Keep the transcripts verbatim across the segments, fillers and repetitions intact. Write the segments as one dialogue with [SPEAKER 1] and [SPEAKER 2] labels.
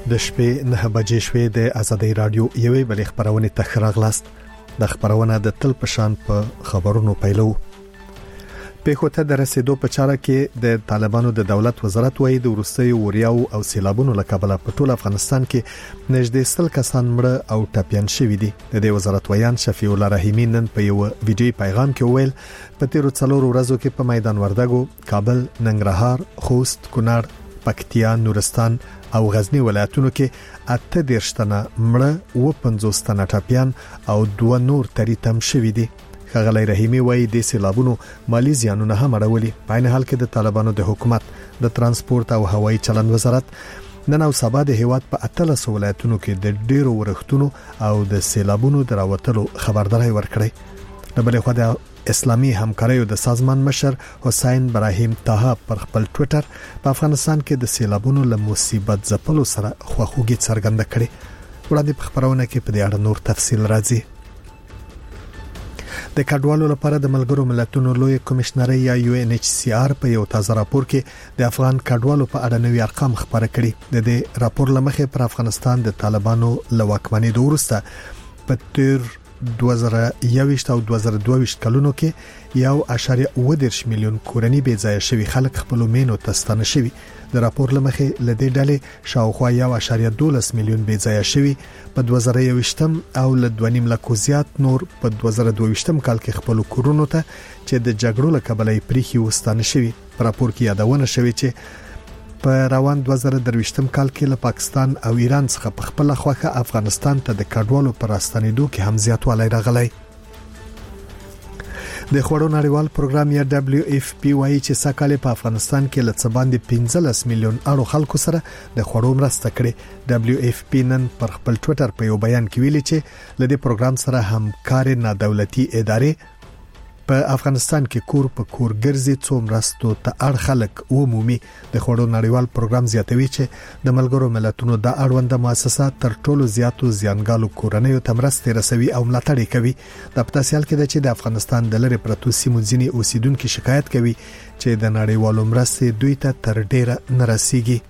[SPEAKER 1] د شپې نه بجې شوې د آزادۍ رادیو یوې بلې خبرونه تخراغلاست د خبرونه د تل پشان په خبرونو پیلو پیښوته د رسیدو په چاره کې د طالبانو د دولت وزارت وایي د ورستي وریاو او سیلابونو لکبله په ټول افغانستان کې نږدې سل کسان مړه او ټپيان شوي دي د دې وزارت ویان شفیع الله رحیمی نن په یو ویډیو پیغام کې ویل په تیرو څلورو ورځو کې په میدان وردګو کابل ننګرهار خوست کونړ پکتیا نورستان او غزنی ولایتونو کې اته درشتنه مړه و پنځوس تنه ټپيان او دوه نور تریتم شوي دي خغلی رحیمی وایي د سیلابونو مالی زیانونه هم اړولي په عین حال کې د طالبانو د حکومت د ترانسپورت او هوایي چلند وزارت نن او سبا د هیواد په اتلس ولایتونو کې د ډیرو ورښتونو او د سیلابونو دراوتلو خبرداري ورکړي د بلې خو د اسلامي همکاریو د سازمان مشر حسین ابراهیم طه پر خپل ټوئیټر په افغانستان کې د سیلابونو له مصیبت ځپلو سره خوښوږي څرګنده کړي وړاندې په خبرونه کې په دې اړه نور تفصیل راځي د کډوالو لپاره د ملګرو ملتونو لوی کمشنري یا یو ان ایچ سی آر په یو تازه راپور کې د افغان کډوالو په اړه نوي ارقام خبره کړي د دې راپور لمخې پر افغانستان د طالبانو لواکمنۍ د ورسته په تیر دوه زره یوویشت او دوه زره دوه ویشت کلونو کې یو اعشاریه اووه دېرش میلیون کورنۍ بې ځای شوي خلک خپل مینو تستانه شوي د راپور لمخې لدې ډلې شاوخوا یو اعشاریه دولس میلیون بې ځای شوي په دوه زره یوویشت او ل دوه نیم لک زیات نور په دوه زره دوه ویشت کال کې خپل کورونو ته چې د جګړو له کبله پریخي وستانه شوي په راپور کې یادونه شوي چې په روان دوه زره درویشت کال کې له پاکستان او ایران څخه په خپل خوخه افغانستان ته د کډوالو پر راستنېدو کې هم زیاتوالی راغلی د خوړو نړیوال پروګرام یا دبليو اف پی وايي چې سکهاله په افغانستان کې ل څه باندې پنځلس میلیون اړو خلکو سره د خوړو مرسته کړې دبليو اف پی نن پر خپل ټوئیټر په یو بیان کې ویلي چې ل دې پروګرام سره همکار نه دولتي ادارې په افغانستان کې کور په کور ګرځي څو مرستو ته اړ خلک عمومي د خوړو نړیوال پروګرام زیاتوي چې د ملګرو ملتونو د اړوند مؤسسات تر ټولو زیاتو زیانګالو کورنیو ته مرستې رسوي او ملاتړ کوي د پتاسیال کې د چې د افغانستان د لری پرتو سیمو ځینی اوسیدونکو شکایت کوي چې د نړیوالو مرستې دوی ته تر ډیره نه رسیږي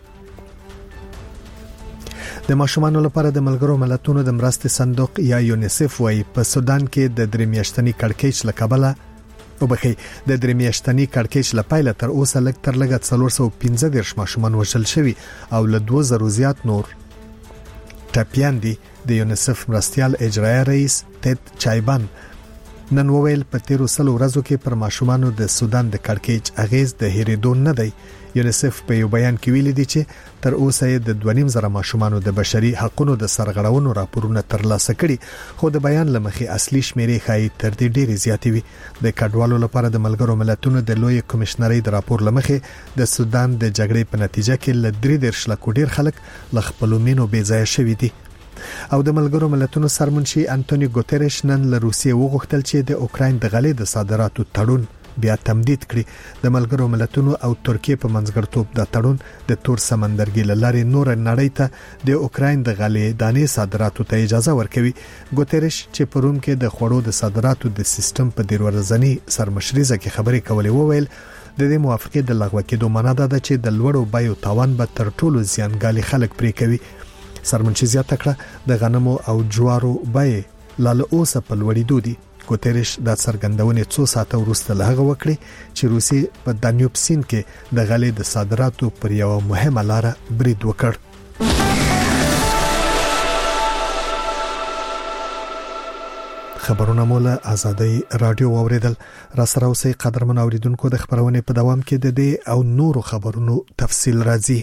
[SPEAKER 1] د ماشومانو لپاره د ملګرو ملتونو د مرستې صندوق یا یونیسف وايي په سودان کې د درې میاشتنی کړکېچ لکبله او بخي د درې میاشتنی کړکېچ لپاره تر اوسه لږ تر لږه څلور سوه پنځه دېرش ماشومان وژل شوي او له دوه زره زیات نور ټپيان دي د یونیسف مرستيال اجرایي رئیس تد چایبان نن وویل په تیرو سلو ورځو کې پر ماشومانو د سودان د کړکېچ اغیز د هریدو نه دی یونیسف په یو بیان کې ویلي دی چې تر اوسه د دوه نیم زره ماشومانو د بشري حقوقو د سرغړونو راپورونه ترلاسه کړي خو د بیان لمخې اصلي شمیرې ښایي تر دې ډېرې زیاتې وي د کډوالو لپاره د ملګرو ملتونو د لوی کمشنري د راپور لمخې د سودان د جګړې په نتیجه کې ل درې دېرش لک ډیر خلک ل خپل مینو بې ځای شوي دي او د ملګرو ملتونو سرمنشي انټونی ګوتریش نن له روسیې وغوښتل چې د اوکراین د غلې د صادراتو تړون بیا تمدید کړي د ملګرو ملتونو او ترکیه په منځګړتوب د تړون د تور سمندرګي لارې نور نړۍ ته د اوکراین د غلې دانې صادراتو ته اجازه ورکوي ګوتریش چې په روم کې د خوړو د صادراتو د سیستم په ډیر ورځنی سرمشريزه کې خبرې کولې وویل د دې موافقه د لغوه کېدو معنا ده چې د لوړو بیو تاوان به تر ټولو زیانګالي خلک پرې کوي سرمنشي زیاته کړه د غنمو او جوارو بیې لاله اوسه په لوړېدو دي ګوتریش د څرګندونې څو ساعته وروسته لهغه وکړي چې روسي په دانیوب سیند کې د غلې د صادراتو پر یو مهمه لار برید وکړ خبرونه مولا آزادۍ رادیو اوریدل را سره اوسې قدرمن اوریدونکو د خبرونه په دوام کې د دې او نورو خبرونو تفصیل راځي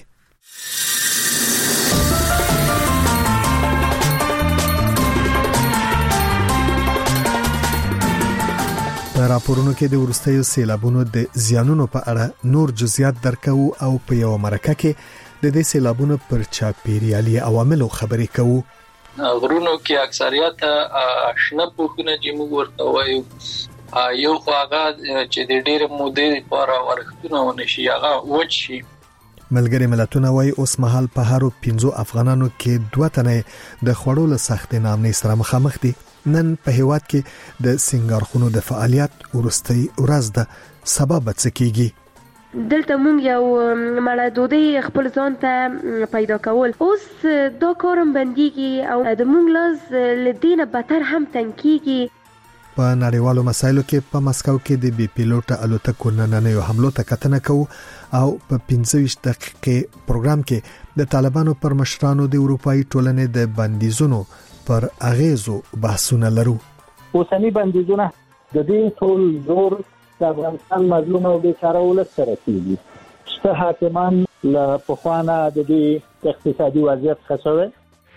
[SPEAKER 1] په راپورونو کې د ورستیو سیلابونو د زیانونو په اړه نور جزئیات درکو او په یو مرکه کې د دې سیلابونو پر چاپیریالي عواملو خبرې کوو
[SPEAKER 2] غرونو کې اکثریت آشنا پوښتنه چې موږ ورته وایو یو خواغه چې د ډېر مودې لپاره ورښتونه ونشي هغه وچی
[SPEAKER 1] ملګری ملتونه وايي اوس مهال په هرو پنځو افغانانو کې دوه تنه د خوړو له سختې نامنې سره مخامخ دي نن په هیواد کې د سنگارخونو د فعالیت ورستي ورځ ده سبب څه کیږي
[SPEAKER 3] دلته مونږ یو مړه ډوډۍ خپل ځان ته پیدا کول، اوس دا کارم بنديږي او د مونږ لاس لدینه بتر هم تنکیږي.
[SPEAKER 1] په نړیوالو مسایلو کې په مسکو کې د بي پیلوټ الوتکو نننیو حملو ته کتنه کوو او په پنځه ویشت دقیقې پروګرام کې د طالبانو پر مشرانو د اروپאי ټولنې د بندیزونو پر اغیزو بحثونه لرو.
[SPEAKER 4] اوسنی بندیزونه د دې ټول زور د افغانستان مظلوم او بیچاره ولس سره کیږي. شته حاکمان له پخوانه د دې اقتصادي وضعیت خسوي.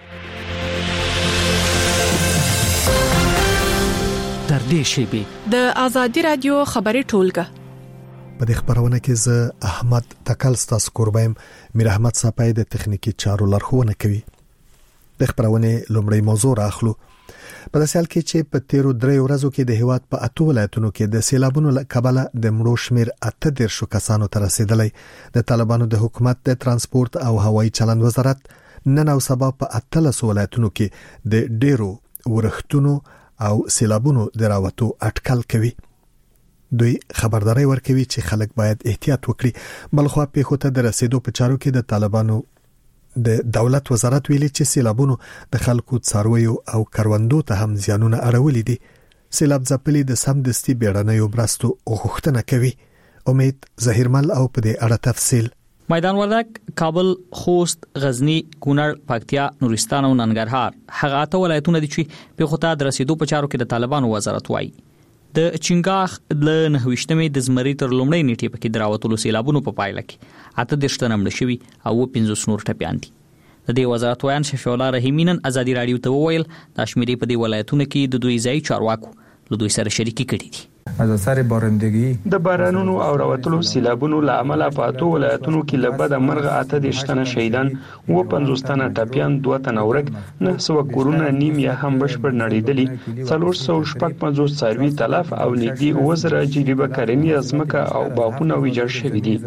[SPEAKER 5] تر دې شیبې
[SPEAKER 6] د ازادي رادیو خبري ټولګه
[SPEAKER 1] په دې خبرونه کې زه احمد تکل ستاسو قربایم میر احمد صاحب د تخنیکی چارو لارښوونه کوي. د خبرونه لومړی موضوع راخلو. په داسې حال کې چې په تیرو درې ورځو کې د هیواد په اته ولایتونو کې د سیلابونو کبله د مړو شمیر اته دیرش کسانو ته رسیدلی. د طالبانو د حکومت د ترانسپورت او هوایي چلند وزارت نن او سبا په اتلس ولایتونو کې د ډیرو ورښتونو او سیلابونو دراوتو اټکل کوي. دوی خبرداري ورکوي چې خلک باید احتیاط وکړي. بلخو په خوته د رسیدو په چارو کې د طالبانو د دولت وزارت ویلي چې سیلابونو د خلکو څارویو او کروندو ته هم زیانونه اړولې دي. سیلاب ځپلي د سمدستي بیړنیو برستو غوښتنه کوي. امید ظهیرمل او په دې اړه تفصیل.
[SPEAKER 5] میدان وردک، کابل، خوست، غزنی، کونړ، پکتیا، نورستان او ننګرهار هغه ته ولایتونه دي چې په خوته د رسیدو په چارو کې د طالبانو وزارت وایي. د چنګاخ له نهويشتمې د زمری تر لومړۍ نیټې پکې دراوتلو سیلابونو په پایله کې اته درشتنه مړ شوي او پنځوس نور ټپيان دي. د دې وزارت وایي شفیع الله رحیمی نن ازادي رادیو ته وویل د شمیرې په دې ولایتونو کې د دوی ځای چارواکو له دوی سره شریکي کړي دي.
[SPEAKER 7] از اثر بارندگی
[SPEAKER 8] د بارانونو او راوتلو سیلابونو له امله په اتو ولایتونو کې لبد مرغ اته دیشتنه شهیدان و پنځوس تنه ټپيان دوه تنه ورګ نه سو کورونه نیم یا هم بشپړ نړیدلی څلور سوه شپږ پنځوس څاروي تلف او نږدې وزره جریبه کرنی ازمکه او باغونه ویجاړ شوي دي.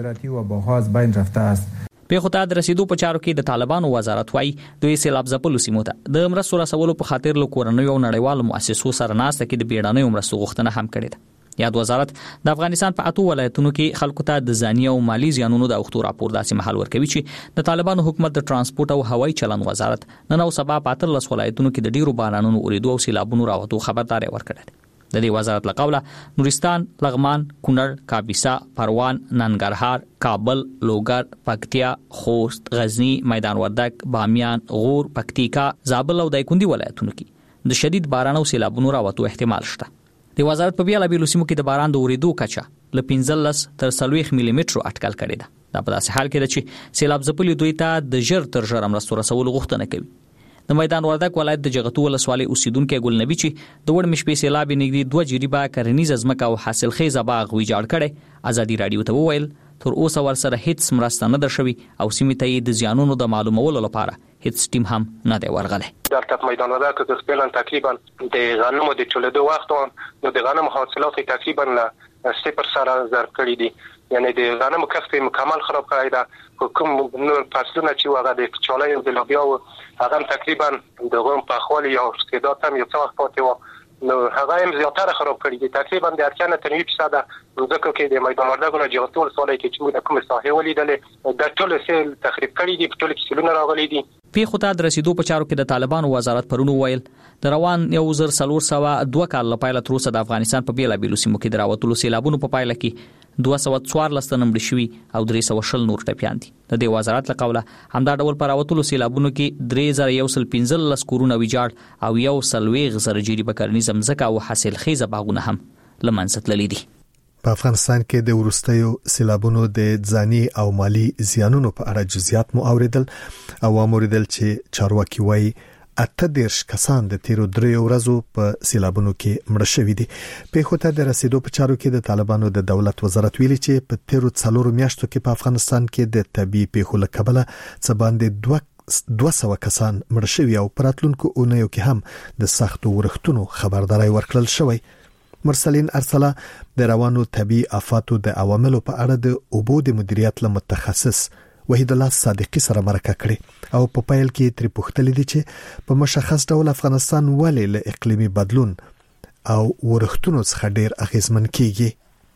[SPEAKER 5] په خطا د رسیدو په چارو کې د طالبانو وزارت وایي دوی سیلاب ځپلو سیمو ته د مرستو رسولو په خاطر له کورنیو او نړیوالو مؤسسو سره ناسته کې د بیړنیو مرستو غوښتنه هم کړې ده. یاد وزارت د افغانستان په اتو ولایتونو کې خلکو ته د ځاني او مالی زیانونو د اوختو راپور داسې محل ورکوي چې د طالبانو حکومت د ترانسپورت او هوایي چلند وزارت نن او سبا په اتلس ولایتونو کې د ډیرو بارانونو اوریدو او سیلابونو راوتو خبرداري ورکړه. د دې وزارت له قوله نورستان، لغمان، کونړ، کاپیسا، پروان، ننګرهار، کابل، لوګر، پکتیا، خوست، غزنی، میدان وردک، بامیان، غور، پکتیکا، زابل او دایکندي ولایتونو کې د شدید باران او سیلابونو راوتو احتمال شته. د وزارت په بیل بیل سیمو کې د باران د اوریدو کچه ل پنځلس تر څلوېښت ملي مترو اټکل کړي ده. دا په داسې حال کې ده چې سیلاب ځپلي دوی ته د ژر تر ژره مرستو رسولو غوښتنه کوي. د میدان وردک ولایت د جغتو ولسوالۍ اوسیدونکو ګل نبی چې د وړ مشپې سیلاب نږدې دوه جریبه کرنیز ازمکه او حاصل خیزه باغ ویجاړ کړي. ازادي رادیو ته وویل تر اوسه ورسره هیڅ مرسته نه درشوي او سیمې ته د زیانونو د معلومولو لپاره هیڅ ټیم هم نه دی ورغلی.
[SPEAKER 9] در تک میدان وردک که فعلا تقریبا د غنمو د ټولېدو وخت نو د غنمو حاصلات تقریبا له صفر سره ضرب کړي دي. یعنی د غنمو کښت مکمل خراب کړی ده. کوم نور فصلونه چې هغه د چالای او د لوبیا هغه تقریبا د غوم په خولي او استعداد هم یو څه وخت پاتې و نو هغه هم زیاتره خراب کړی دي. تقریبا د اتیا نه تر نوي فیصد ځکه کې د میدان وردک نه جغتو ولسوالۍ کې چې موږ کوم ساحه ولیدلې د ټول سیل تخریب کړی دي، ټول سیلونه راغلي دي.
[SPEAKER 5] په خطا د رسیدو په چارو کې د طالبانو وزارت پرونو ویل د روان یو زر څلور سوه دوه کال لپاره تر اوسه د افغانستان په بیل بیل سیمو کې دراوتلو سیلابونو په پایله کې دوه سوه څوارلس تنه مړ شوي او درې سوه شل نور ټپیان دي. د دې وزارت له قوله همدا ډول پر راوتلو سیلابونو کې درې زره یو سل پنځلس کورونه ویجاړ او یو سلويغ زره جریبه کرنیز ځمکه او حاصل خیزه باغونه هم له منځه تللي دي.
[SPEAKER 1] په افغانستان کې د ورستیو سیلابونو د ځاني او مالی زیانونو په اړه جزئیات مو اوریدل او اوریدل چې چارواکي وایي اته دیرش کسان د تیرو درې ورځو په سیلابونو کې مړه شوي دي. په خوته د رسیدو په چارو کې د طالبانو د دولت وزارت ویلي چې په تیرو څلورو میاشتو کې په افغانستان کې د طبي پیښو له کبله څه باندې دوه دوه سوه کسان مړه شوي او پراتلونکو اونیو کې هم د سختو ورښتونو خبرداري ورکړل شوی. مرسلین ارسلا د روانو طبي آفاتو د عواملو په اړه د اوبو د مدیریت له متخصص وحید الله صادقی سره مرکه کړې او په پایل کې تر پوښتنې دي چې په مشخص ډول افغانستان ولې له اقلیمي بدلون او ورښتونو څخه ډیر اغیزمن کیږي.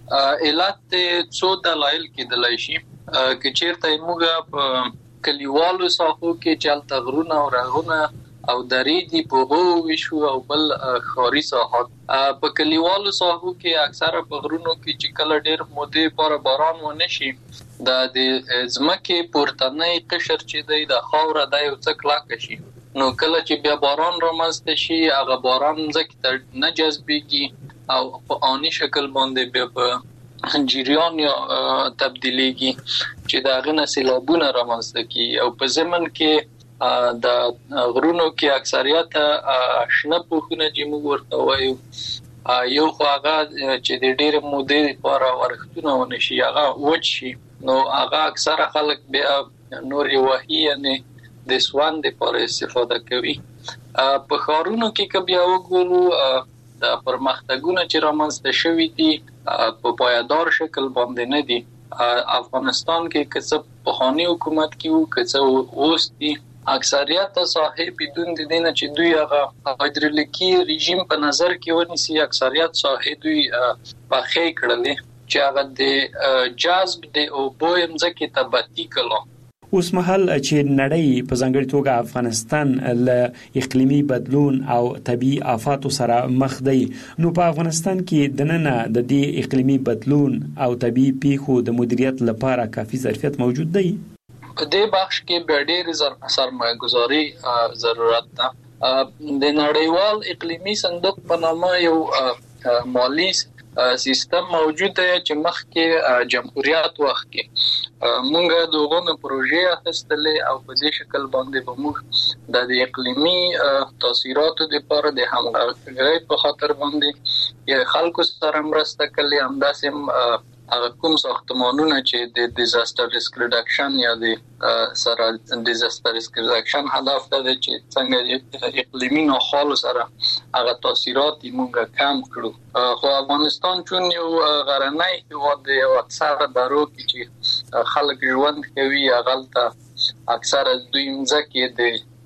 [SPEAKER 2] علت څو دلایل کېدلای شي چې چیرته موږ په کلیوالو ساحو کې چلته غرونه او رغونه او درې دی په هو وشو او بل خاري ساحات په کلیوالو ساحو کې اکثره په غرونو کې چې کله ډېر مودې پر باران ونه شي د ځمکې پورتنۍ قشر چې دی د خاوره د یو څه کلک شي نو کله چې بیا باران رامنځته شي هغه باران ځکه ته نه جذبېږي او په آنی شکل باندې بیا په جریان یا تبدیلیږي چې دا غنه سیلابونه رامنځته کی او په زمن کې د غرونو کې اکثریت شنه پوښونه چې موږ ورته وایو یو خو هغه چې د ډېر مودې لپاره ورښتونه ونشي هغه وچ شي نو هغه اکثره خلک بیا نور وحي یعنی د سوان لپاره استفاده کوي په ښارونو کې که بیا وګورو د پرمختګونو چې رامنځته شوي دي په پایدار شکل باندې نه دي افغانستان کې که څه پخوانی حکومت کې وو که څه اوس دي اکثریت ساحې بدون د دینه چې دوی هغه هایدرولیکي رژیم په نظر کې ونیسي اکثریت ساحې دوی پخې کړلې چې هغه د جذب د اوبو مځکې ته بتی کړو
[SPEAKER 8] اوس مهال چې نړۍ په ځانګړي توګه افغانستان له اقلیمي بدلون او طبيعي آفاتو سره مخ دی نو په افغانستان کې د نن د دې اقلیمي بدلون او طبيعي پیښو د مدیریت لپاره کافي ظرفیت موجود دی
[SPEAKER 2] په دې بخش کې به ډېر سرمایه گذاري ضرورت ده د نړیوال اقلیمي صندوق په نامه یو مالی سیستم موجود دی چې مخکې جمهوریت وخت کې مونږ دغه پروژې اخیستلې او په دې شکل باندې به موږ د اقلیمي تاثیراتو لپاره د همغږۍ په خاطر باندې خلکو سره مرسته کړې همداسې هغه کوم ساختمانونه چې د ډیزاستر ریسک ریډکشن یا د سره ډیزاستر ریسک ریډکشن هدف ده چې څنګه د اقلیمي ناخوالو سره هغه تاثیرات موږ کم کړو خو افغانستان چون یو غرنی هیواد دی او اکثره درو کې چې خلک ژوند کوي هغه اکثره دوی مځکې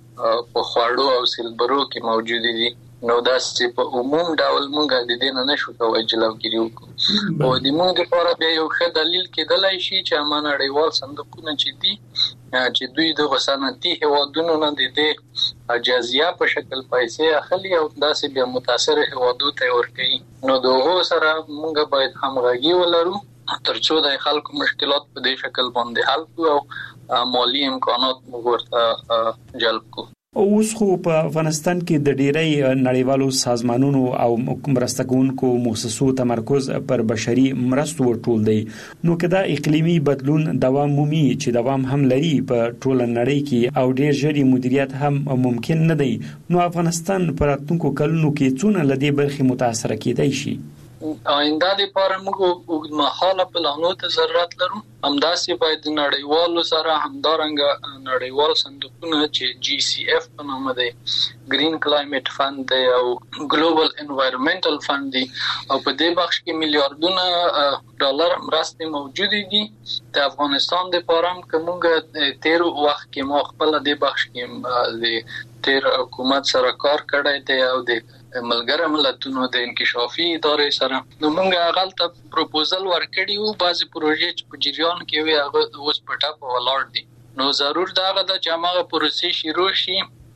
[SPEAKER 2] د په خواړو او سیلبرو کې موجود دي نو دا چې په عموم ډول مونږ د دې نه نشو کوی جلوګیری وکړو او د مونږ لپاره به یو ښه دلیل کېدلای شي چې امانه نړیوال صندوقونه چې دي چې دوی د صنعتي هیوادونو نه د دې جزیه په شکل پیسې اخلي او داسې بیا متاثر هیوادو ته ورکوي نو دغه سره مونږ باید همغږي ولرو ترڅو د خلکو مشکلات په دې شکل باندې حل کړو او مالی امکانات موږ ورته جلب کړو
[SPEAKER 8] اوس خو په افغانستان کې د ډیری نړیوالو سازمانونو او مرسته کوونکو مؤسسو تمرکز پر بشري مرستو ټول دی نو کدا اقلیمي بدلون دوام مومي چې دوام هم لري په ټول نړۍ کې او ډیر ژر مدیریت هم ممکن نه دی نو افغانستان په راتلونکو کلونو کې څونه لدی برخي متاثر کېدای شي
[SPEAKER 2] آینده لپاره موږ اوږدمهاله پلانونو ته ضرورت لرو همداسې باید نړیوالو سره همدارنګه نړیوال صندوقونه چې جی سی اف په نامه دی گرین کلایمټ فند دی او ګلوبل انوایرنمنټل فند دی او په دې بخش کې میلیارډونه ډالر مرستې موجود دي د افغانستان لپاره هم کومه تیر وخت کې مو خپل دې بخش کې د تیر حکومت سره کار کړی دی او د ملګری ملتونو د انکشافي ادارې سره نو موږ هغه ته پروپوزل ورکړی وو بعضی پروژې چې په جریان کې وي هغه اوس په ټاپ ولاړ دي نو ضرور دا غدا چې هغه پروسې شروع شي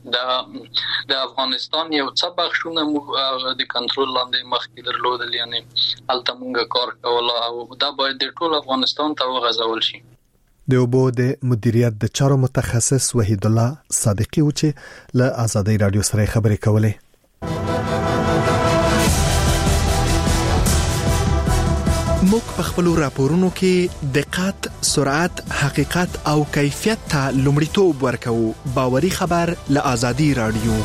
[SPEAKER 2] د د افغانستان یو څه بخښونه موږ د کنټرول لاندې مخکې درلودل یعنی الته موږ کار کول او دا باید د ټول افغانستان ته وغځول شي
[SPEAKER 1] د اوبو د مدیریت د چارو متخصص وحید الله صادقی و چې له آزادۍ رادیو سره خبرې کولې
[SPEAKER 7] موږ په خپل راپورونو کې دقت، سرعت، حقیقت او کیفیت ته لومړیتوب ورکوو. باوري خبر له آزادۍ رادیو.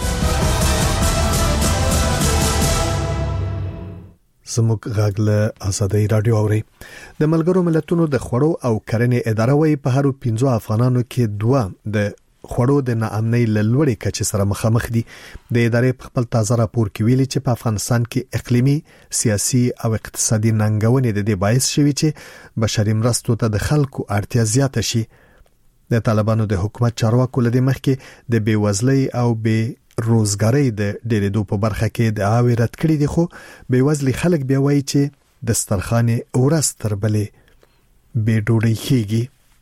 [SPEAKER 1] زموږ غږ له آزادۍ رادیو اوري. د ملګرو ملتونو د خوړو او کرنې اداره وايي په هر پنځو افغانانو کې دوه د خوړو د ناامنۍ لوړې کچې سره مخامخ دي. د ادارې په خپل تازه راپور کې ویلي چې په افغانستان کې اقلیمي، سیاسي او اقتصادي ننګونې د دې باعث شوي چې بشري مرستو ته د خلکو اړتیا زیاته شي. د طالبانو د حکومت چارواکو لدې مخکې د بیوزلۍ او بې روزګارۍ د ډېرېدو په برخه کې د عاوې رد کړې دي خو بیوزلي خلک بیا وایي چې دسترخوان ورځ تر بلې بې ډوډۍ کېږي.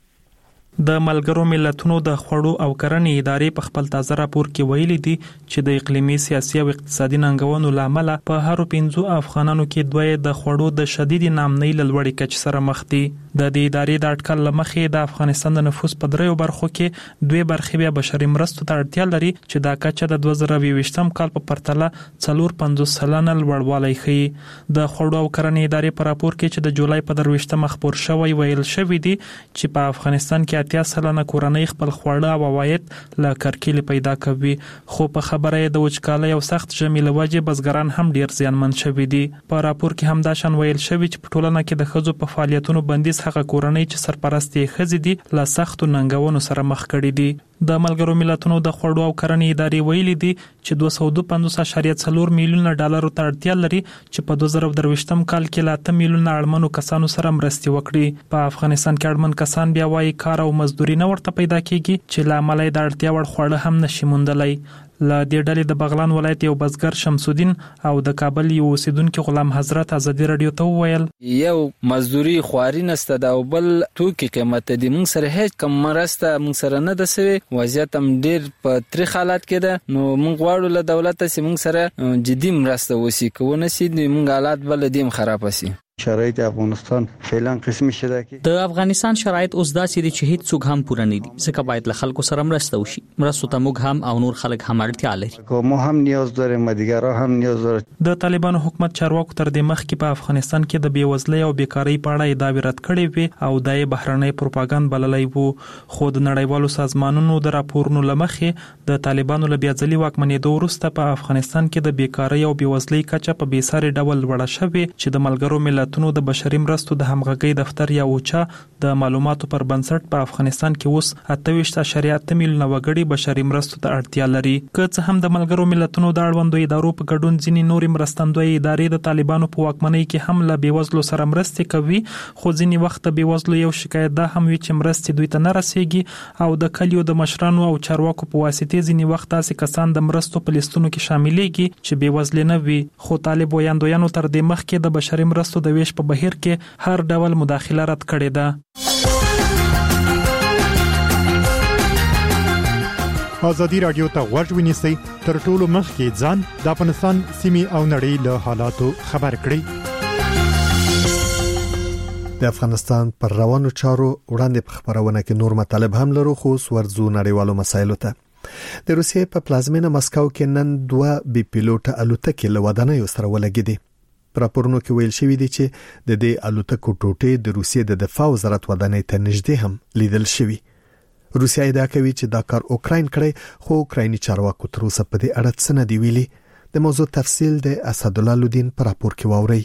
[SPEAKER 10] د ملګرو ملتونو د خوړو او کرنې ادارې په خپل تازه راپور کې ویلي دي چې د اقلیمي سیاسي او اقتصادي ننګونو لامل په هر پنځو افغانانو کې دوی د خوړو د شدید نامنۍ لوړې کچ سره مخ دي. د دې ادارې د اټکل لمخې د افغانستان د نفوس په دریو برخو کې دوی برخې بیا بشري مرستو ته اړتیا لري چې دا کچه د دوه زره یوویشتم کال په پرتله څلور پنځوس سلنه لوړوالی ښيي. د خوړو او کرنې ادارې په راپور کې چې د جولای په درویشتمه خپور شوی ویل شوی دی چې په افغانستان کې اتیا سلنه کورنۍ خپل خواړه او عواید له کرکیلې پیدا کوي، خو په خبره د وچکالۍ او سخت ژمي له وجې بزګران هم ډیر زیانمن شوي دي. په راپور کې هم دا شان ویل شوی چې په ټولنه کې د ښځو په فعالیتونو بندیز هغه کورنۍ چې سرپرست یې ښځې دي له سختو ننګونو سره مخ کړي دي. د ملګرو ملتونو د خوړو او کرنې ادارې ویلي دي چې دوه سوه پنځوس اعشاریه څلور میلیونه ډالرو ته اړتیا لري چې په دوه زره درویشتم کال کې له اته میلیونه اړمنو کسانو سره مرستې وکړي. په افغانستان کې اړمن کسان بیا وايي کار او مزدوري نه ورته پیدا کیږي چې له امله د اړتیا وړ خواړه هم نشي موندلای. له دې ډلې د بغلان ولایت یو بزګر شمس الدین او د کابل یو اوسیدونکو غلام حضرت ازادي رادیو ته وویل
[SPEAKER 11] یو مزدوري خواري نسته دا بل توکي قیمت دي مونږ سره هیڅ کم مرسته مونږ سره نه ده سوي وضعیت هم ډیر په تری حالات کې ده. نو مونږ غواړو له دولت سره مونږ سره جدي مرسته وسی کوونه سي مونږ حالات بل دیم خراب سي.
[SPEAKER 12] شرایط افغانستان فعلا قسم شته کی
[SPEAKER 5] د افغانستان شرایط اوس داسې دي چې هیڅ څوک هم پوره نه دي ځکه باید له خلکو سره مرسته وشي. مرستو ته موږ هم او نور خلک هم اړتیا لري.
[SPEAKER 12] کوم هم نیاز داریم مدیګرا هم نیاز داره.
[SPEAKER 10] د طالبانو حکومت چارواکو تر دې مخکې په افغانستان کې د بیوزلۍ او بیکاری په اړه ادعاوې رد کړې وې او دای بهرنۍ پروپاګاندا بللای وو. خو د نړیوالو سازمانونو د راپورونو لمخې د طالبانو له بیاځلي واکمنېدو وروسته په افغانستان کې د بیکاری او بیوزلۍ کچه په بیساري ډول لوړه شوې چې د ملګرو ملتونو د بشري مرستو د همغږۍ دفتر یا اوچا د معلوماتو پر بنسټ په افغانستان کې اوس اته ویشت اعشاریه اته میلیونه وګړي بشري مرستو ته اړتیا لري. که څه هم د ملګرو ملتونو د اړوندو ادارو په ګډون ځینې نورې مرستندوی ادارې د طالبانو په واکمنۍ کې هم له بیوزلو سره مرستې کوي، خو ځینې وخت د بیوزلو یو شکایت دا هم وي چې مرستې دوی ته نه رسیږي او د کلیو د مشرانو او چارواکو په واسطه ځینې وخت تاسې کسان د مرستو په لیستونو کې شاملېږي چې بیوزلې نه وي. خو طالب ویاندویانو تر دې مخکې د بشري مرستو د ویش په بهیر کې هر ډول مداخله رد کړې ده.
[SPEAKER 13] ازادي رادیو ته غوږ ونیسئ تر ټولو مخکې ځان د افغانستان سیمې او نړۍ له حالاتو خبر کړئ.
[SPEAKER 1] د افغانستان پر روانو چارو وړاندې په خبرونه کې نور مطالب هم لرو خو ورځو نړیوالو مسایلو ته. د روسیې په پلازمینه مسکو کې نن دوه بي پیلوټه الوتکې له ودانیو سره ولګېدې. راپورونو کې ویل شوی دی چې د دې الوتکو ټوټې د روسیې د دفاع وزارت ودانۍ ته نږدې هم لیدل شوی. روسیا ادعا کوي چې دا کار اوکراین کړی خو اوکرایني چارواکو تر اوسه په دې اړه څه نه دی ویلي. د موضوع تفصیل د اسدالله لودین پر راپور کې واوري.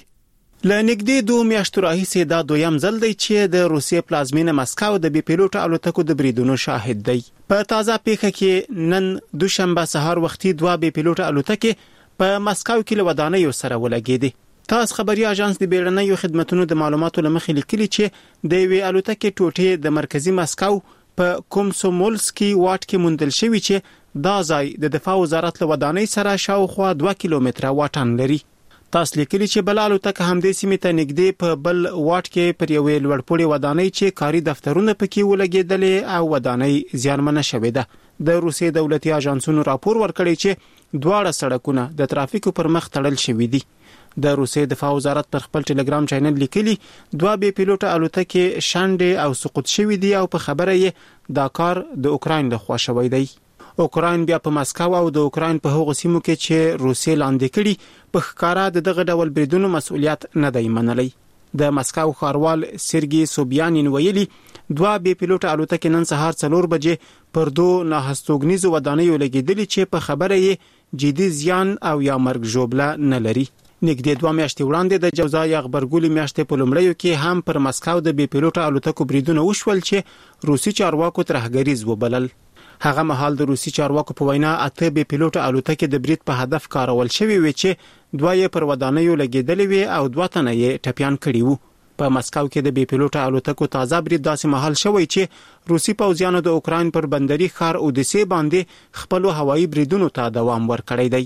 [SPEAKER 14] ل نږدې دوه میاشتو راهیسې دا دویم ځل دی چې د روسیې پلازمینه مسکو د بي پیلوټ الوتکو د بریدونو شاهد دی. په تازه پیښه کې نن دوشنبه سهار وختي دوه بي پیلوټ الوتکې په مسکو کې له ودانیو سره ولګېدې. تاس خبري اژانس د بیړنیو خدماتو د معلوماتو لمخې لیکلي چې د وی الوتکې ټوټې د مرکزی مسکو په کومسومولسکي واټ کې موندل شوی چې دا ځای د دفاع وزارت له ودانۍ سره شاوخوا دوه کیلومتره واټن لري. تاس لیکلي چې بل الوتکه همدې سیمې ته نږدې په بل واټ کې پر یوې لوړپوړي ودانۍ چې کاري دفترونه پکې ولګېدلې او ودانۍ زیانمنه شوې ده. د روسیې دولتي اژانسونو راپور ورکړی چې دواړه سړکونه د ترافیکو پر مخ تړل شوي دي. د روسیې دفاع وزارت پر خپل ټلګرام چینل لیکلي دوه بي پیلوټه الوتکې شانډې او سقوط شوي دي او په خبره یې دا کار د اوکراین لخوا شوی دی. اوکراین بیا په مسکو او د اوکراین په هغو سیمو کې چې روسیې لاندې کړي په ښکارا د دغه ډول بریدونو مسؤلیت نه دی منلی. د مسکو ښاروال سرګي سوبیانین ویلي دوه بي پیلوټه الوتکې نن سهار څلور بجې پر دوه ناهستوګنیزو ودانیو لګېدلې چې په خبره یې جدي زیان او یا مرګ ژوبله نه لري. نږدې دوه میاشتې وړاندې د جوزا یا غبرګولي میاشتې په لومړیو کې هم پر مسکو د بي پیلوټه الوتکو بریدونه وشول چې روسي چارواکو ترهګریز وبلل. هغه مهال د روسي چارواکو په وینا اته بي پیلوټه الوتکې د برید په هدف کارول شوی وي چې دوه یې پر ودانیو لګېدلې وي او دوه تنه یې ټپيان کړي وو. په مسکو کې د بي پیلوټه الوتکو تازه برید داسې مهال شوی چې روسي پوځیانو د اوکراین پر بندري ښار اودیسې باندې خپل هوایي بریدونو ته دوام ورکړی دی.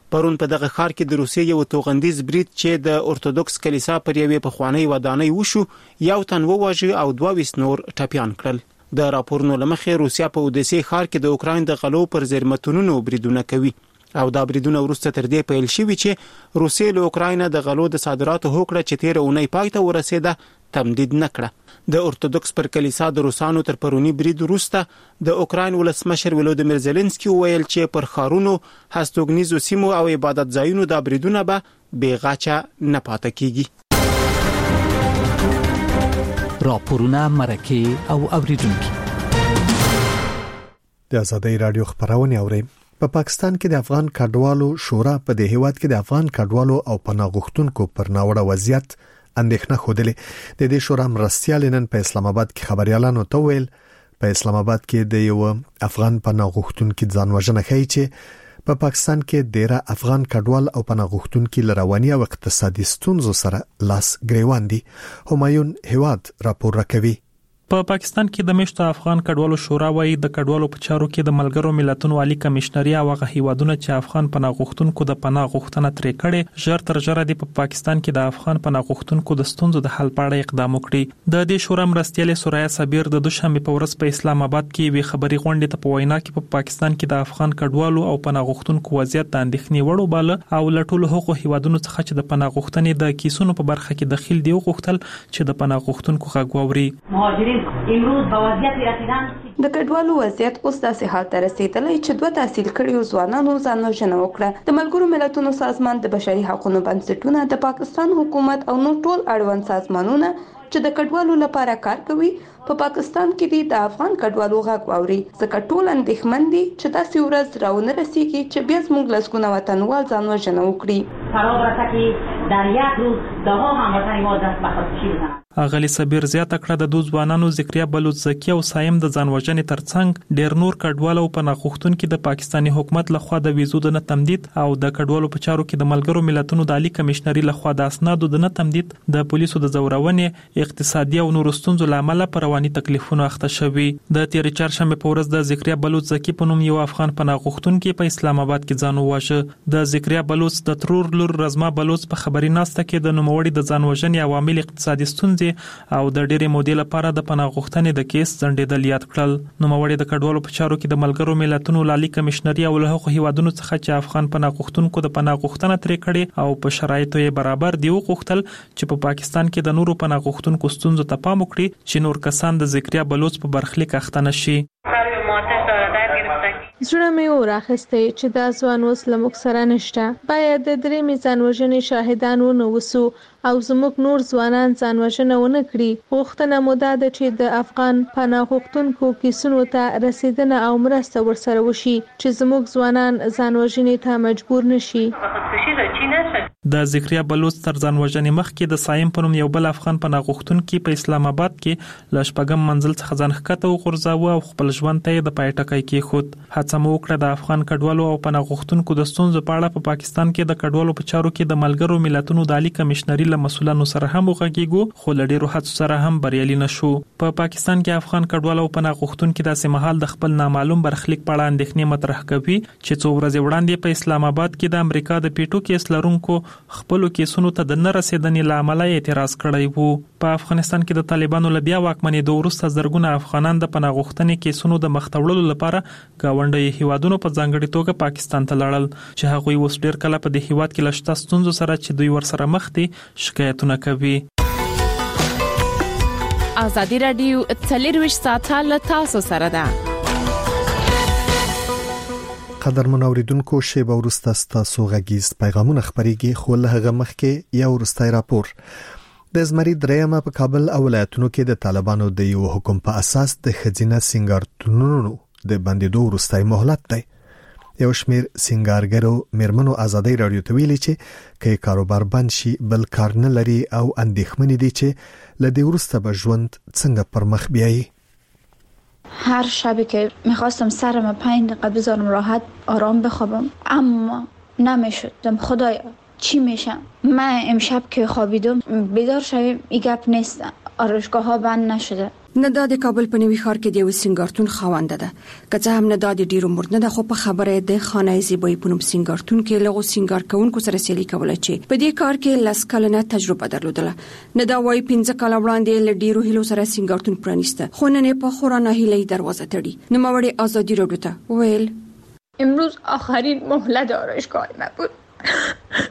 [SPEAKER 14] پرون په دغه ښار کې د روسیې یو توغندیز برید چې د اورتودوکس کلیسا پر یوې پخوانۍ ودانۍ وشو یو تن وواژه او دوه ویشت نور ټپیان کړل. د راپورونو لمخې روسیا په اودیسې ښار کې د اوکراین د غلو پر زیرمتونونو بریدونه کوي او دا بریدونه وروسته تر دې پیل شوي چې روسیې له اوکراین د غلو د صادراتو هوکړه چې تیر اونۍ پای ته ورسېده تمدید نکړه. د اورتودوکس پر کلیسا د روسانو تر پرونی برید وروسته د اوکراین ولسمشر ولودیمیر زيلنسکي وویل چې پر خارونو هستوګنیزو سیمو او عبادت ځایونو د بریدونه به بې غاچه نه پاتې کیږي.
[SPEAKER 15] راپورونه مرکه او اوریدونکو
[SPEAKER 1] د ازادۍ رادیو خبرونه اوري. په پاکستان کې د افغان کډوالو شورا په دې هیواد کې د افغان کډوالو او پناه غوښتونکو پر ناوړه وضعیت اندېښنه خوده. د دې شورا مرستيال نن په اسلام آباد کې خبريالانو ته ویل په اسلام آباد کې د یو افغان پناه غوښتونکو ځان وژنه کوي چې په پا پاکستان کې ډیره افغان کډوال او پناه غوښتونکو لرواني او اقتصادي ستونزو سره لاس ګریوان دي. همایون هواد راپور راکوي.
[SPEAKER 10] په پا پاکستان کې د مشت افغان کډوالو شورا وايي د کډوالو په چارو کې د ملګرو ملتونو عالی کمشنري او هغه هیوادونه چې افغان پناه غوښتونکو د پناه غوښتنه ترې کړي ژر تر ژره د په پا پاکستان کې د افغان پناه غوښتونکو د ستونزو د حل په اړه اقدام وکړي. د دې شورا مرستيال سوریا صابر د دوشنبه په ورځ په اسلام آباد کې وی خبري غونډه ته په وینا کې په پا پاکستان کې د افغان کډوالو او پناه غوښتونکو وضعیت د اندېښنې وړ وباله او لټول حقوق هیوادونو څخه چې د پناه غوښتنې د کیسونو په برخه کې دخیل دی وغوښتل چې د پناه غوښتونکو غږ واوري.
[SPEAKER 16] مهاجرین امروز د کډوالو وضعیت اوس داسې حال ته رسیدلی چې دوه تحصیل کړیو ځوانانو ځان وژنه وکړه. د ملګرو ملتونو سازمان د بشري حقوقو بنسټونه د پاکستان حکومت او نور ټول اړوند سازمانونه چې د کډوالو لپاره کار کوي په پا پاکستان کې د افغان کډوالو غږ واوري ځکه ټول اندېښمن دي چې داسې ورځ راونه رسیږي چې بیا زموږ لسګونه وطنوال ځان وژنه وکړي.
[SPEAKER 10] اغلی صابر زیاته کړه د دوه ځوانانو ذکریا بلوچ زکی او سایم د ځان وژنې ترڅنګ ډیر نور کډوالو او پناه غوښتونکو د پاکستاني حکومت لخوا د ویزو د نه تمدید او د کډوالو په چارو کې د ملګرو ملتونو د عالی کمشنري لخوا د اسنادو د نه تمدید د پولیسو د زورونې اقتصادي او نور ستونزو لامل پر رواني تکلیفونو اخته شوی. د تیر چهارشنبه په ورځ د ذکریا بلوچ زکی په نوم یو افغان پناه غوښتونکو په اسلام آباد کې ځان وواژه. د ذکریا بلوچ د ترور لور رزما بلوچ په خبري ناسته کې د نوموړي د ځان وژنې عوامل اقتصادي ستونزې او د ډېرې مودې لپاره د پناه غوښتنې د کیس ځنډېدل یاد کړل. نوموړي د کډوالو په چارو کې د ملګرو ملتونو عالی کمشنري او له هغو هیوادونو څخه چې افغان پناه غوښتونکو د پناه غوښتنه ترې کړې او په شرایطو یې برابر دی وغوښتل چې په پا پاکستان کې د نورو پناه غوښتونکو ستونزو ته پام وکړي چې نور کسان د ذکریا بلوچ په برخلیک اخته نشي.
[SPEAKER 17] زړه مې وراخسته چې دا ځوان اوس له موږ سره نشته. باید د درې میزان وژنې شاهدان ونوسو او زموږ نور ځوانان ځان وژنه ونه کړي. غوښتنه مو دا ده چې د افغان پناه غوښتونکو کیسونو ته رسیدنه او مرسته ورسره وشي چې زموږ ځوانان ځان وژنې ته مجبور نشي.
[SPEAKER 10] د ذکریا بلوچ تر ځان وژنې مخکې د سایم په نوم یو بل افغان پناه غوښتونکي په اسلام آباد کې ل شپږم منزل څخه ځان ښکته وغورځاوه او خپل ژوند ته د پای ټکی کېښود. هڅه مو وکړه د افغان کډوالو او پناه غوښتونکو د ستونزو په اړه په پا پاکستان کې د کډوالو په چارو کې د ملګرو ملتونو د عالی کمشنري له مسؤلانو سره هم وغږیږو خو له ډېرو هڅو سره هم بریالي نشو. په پا پاکستان کې افغان کډوالو او پناه غوښتونکو داسې مهال د خپل نامعلوم برخلیک په اړه اندېښنې مطرح کوي چې څو ورځې وړاندې په اسلام آباد کې د امریکا د پیټو کیس لرونکو خپل کیسونو ته د نه رسیدنې لامل اعتراض کړی وو. په افغانستان کې د طالبانو له بیا واکمنېدو وروسته زرګونه افغانان د پناه غوښتنې کیسونو د مخ ته وړلو لپاره ګاونډي هیوادونو په ځانګړي توګه پاکستان ته لاړل چې هغوی اوس ډېر کله په دې هیواد کې له شته ستونزو سره چې دوی ورسره مخ دي شکایتونه کوي.
[SPEAKER 6] ازادي رادیو څلرویشت ساعته له تاسو سره ده.
[SPEAKER 1] قدر منوریدونکو شیبه ورسته ستاسو غږیز پیغامونه خبريږي خو له هغه مخکې یو ورستای راپور. د زمری درېمه په کابل او ولایتونو کې د طالبانو د یو حکم په اساس د خزینه سنگارتونونو د بندیدو ورستای مهلت دی. یو شمیر سنگارګرو میرمنو ازادي رادیو ته ویلي چې کې کاروبار بند شي بل کار نه لري او اندېښمن دي چې لدی ورسته به ژوند څنګه پر مخ بیایي.
[SPEAKER 18] هر شبی که میخواستم سرم پنج دقیقه بذارم راحت آرام بخوابم اما نمیشدم. خدایا چی میشم؟ من امشب که خوابیدم بیدار شویم ای گپ نیست. آرایشگاه ها بند نشده.
[SPEAKER 19] نه د کابل په نوي ښار کې د یو سنگارتون خاوند ده که هم نه د ډیرو مرد نه د خو په خبره د خانه زیبای په نوم سنگارتون کې لغو سنگار کوونکو سره سیالي کوله چې په دې کار کې لاس کلنه تجربه درلودله نه دا وای پنځه کال وړاندې ل ډیرو هلو سره سنگارتون پرانیسته خو نه په خورانه هلي دروازه تړي نو موري ازادي راډیو ته ویل
[SPEAKER 20] امروز آخرین مهلت آرایشگاه ما بود.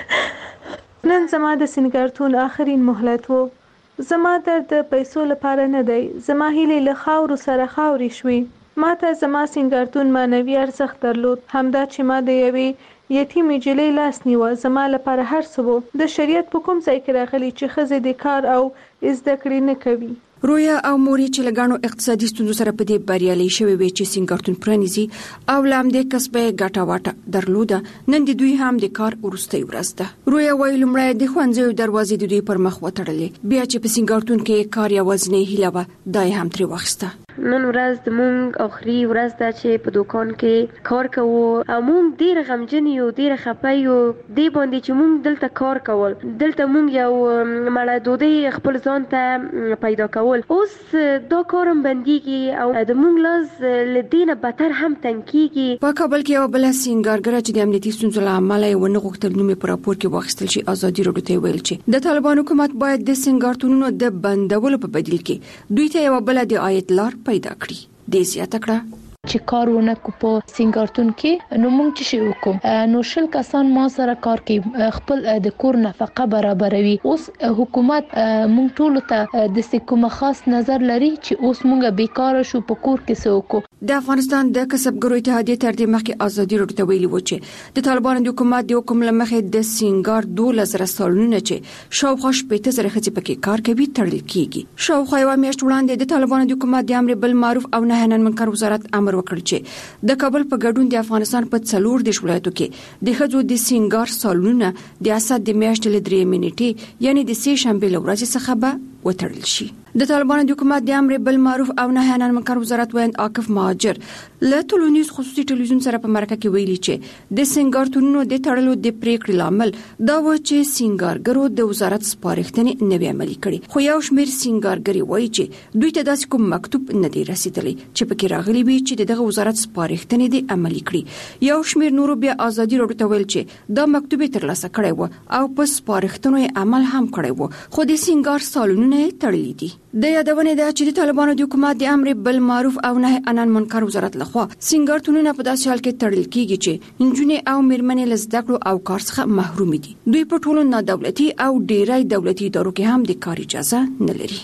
[SPEAKER 17] نن زما د سنگارتون آخرین مهلت وو. زما درد د پیسو لپاره نه دی، زما هیلې له خاورو سره خاوري شوي. ما ته زما سنگارتون معنوي ارزښت درلود، همدا چې ما د یوې یتیمې نجلۍ لاس نیوه زما لپاره هر څه وو. د شریعت په کوم ځای کې راغلي چې ښځې د کار او زده کړې نه کوي؟
[SPEAKER 19] رویا او موري چې لګانو اقتصادي ستونزو سره په دې بریالي شوی وي چې سنگارتون پرانیزي او لام د کسبه ګټه واټه درلوده، نن د دوی هم د کار ورستۍ ورځ ده. رویا وایي لومړی د ښوونځیو دروازې د دوی پر مخ وتړلې، بیا چې په سنگارتون کې کار یوازینۍ هیله وه دا هم ترې واخیسته.
[SPEAKER 3] نن ورځ د مونږ اخري ورځ ده چې په دوکان کې کار کوو او مونږ ډیر غمجن یو، ډیر خپه یو دی باندې چې مونږ دلته کار کول، دلته مونږ یو مړه ډوډۍ خپل ځان ته پیدا کول. اوس دا کارم بنديږي او د مونږ لاس لدینه بدتر هم تنکیږي.
[SPEAKER 19] په کابل کې یو بل سنگارګر چې د امنیتي ستونزو له امله یې ونه غوښتل نوم په راپور کې واخیستل شي، ازادي راډیو ته ویل چې د طالبان حکومت باید د سنگارتونونو د بندولو په بدیل کې دوی ته یو بل د عاید لار پیدا کړي. دې زیاته کړه
[SPEAKER 21] چې کارونه کو په سنگارتون کې نو مونږ چې شو کوم نو شل کسان ما سره کار کوي، خپل د کور نفقه برابروي. اوس حکومت مونږ ټول ته د کومه خاص نظر لري چې اوس مونږ بیکار شو په کور کې سوکو.
[SPEAKER 19] د افغانستان د کسبګرو اتحادیې تر دې مخکې ازادي راډیو ته ویلي و چې د طالبانو د حکومت د حکم لمخې د سنگار دولس زره سالونه چې شاوخوا شپږ زره ښځې پکې کار کوي تړل کیږي. شاوخوا یو میاشت وړاندې د طالبانو د حکومت د امر بالمعروف او نهي عن المنکر وزارت امر وکړ چې د کابل په ګډون د افغانستان په څلور د ولایتو کې د ښځو د سنگار سالونه د اسد د میاشتې ل درې منټې یعنی د سه شنبه لورځ څخه به وتړل شي. د طالبانو د حکومت د امر بالمعروف او نهي عن المنکر وزارت ویاند عاکف مهاجر له ټولنیز خصوصي ټلویزیون سره په مرکه کې ویلي چې د سنگارتونونو د تړلو د پریکړې لامل دا و چې سنگارګرو د وزارت سپارښتنې نه وی عملي کړي، خو یو شمېر سنگارګري وایي چې دوی ته داسې کوم مکتوب نه دی رسیدلی چې پکې راغلي وي چې دغه وزارت سپارښتنې دې عملي کړي. یو شمېر نورو بیا ازادي راډیو ته ویل چې دا مکتوب ترلاسه کړی و او په سپارښتنو یې عمل هم کړی و، خو د سنگار سالونونه تړلي دي. د یادونه ده چې د طالبانو د حکومت د امر بالمعروف او نهي عن المنکر وزارت لخوا سنگارتونونه په داسې حال کې تړل کیږي چې انجونې او میرمنې له زده کړو او کار څخه محروم دي. دوی په ټولو نادولتي او ډیری دولتي ادارو کې هم د کار اجازه نه لري.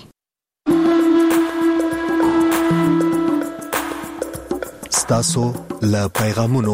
[SPEAKER 1] ستاسو له پیغامونو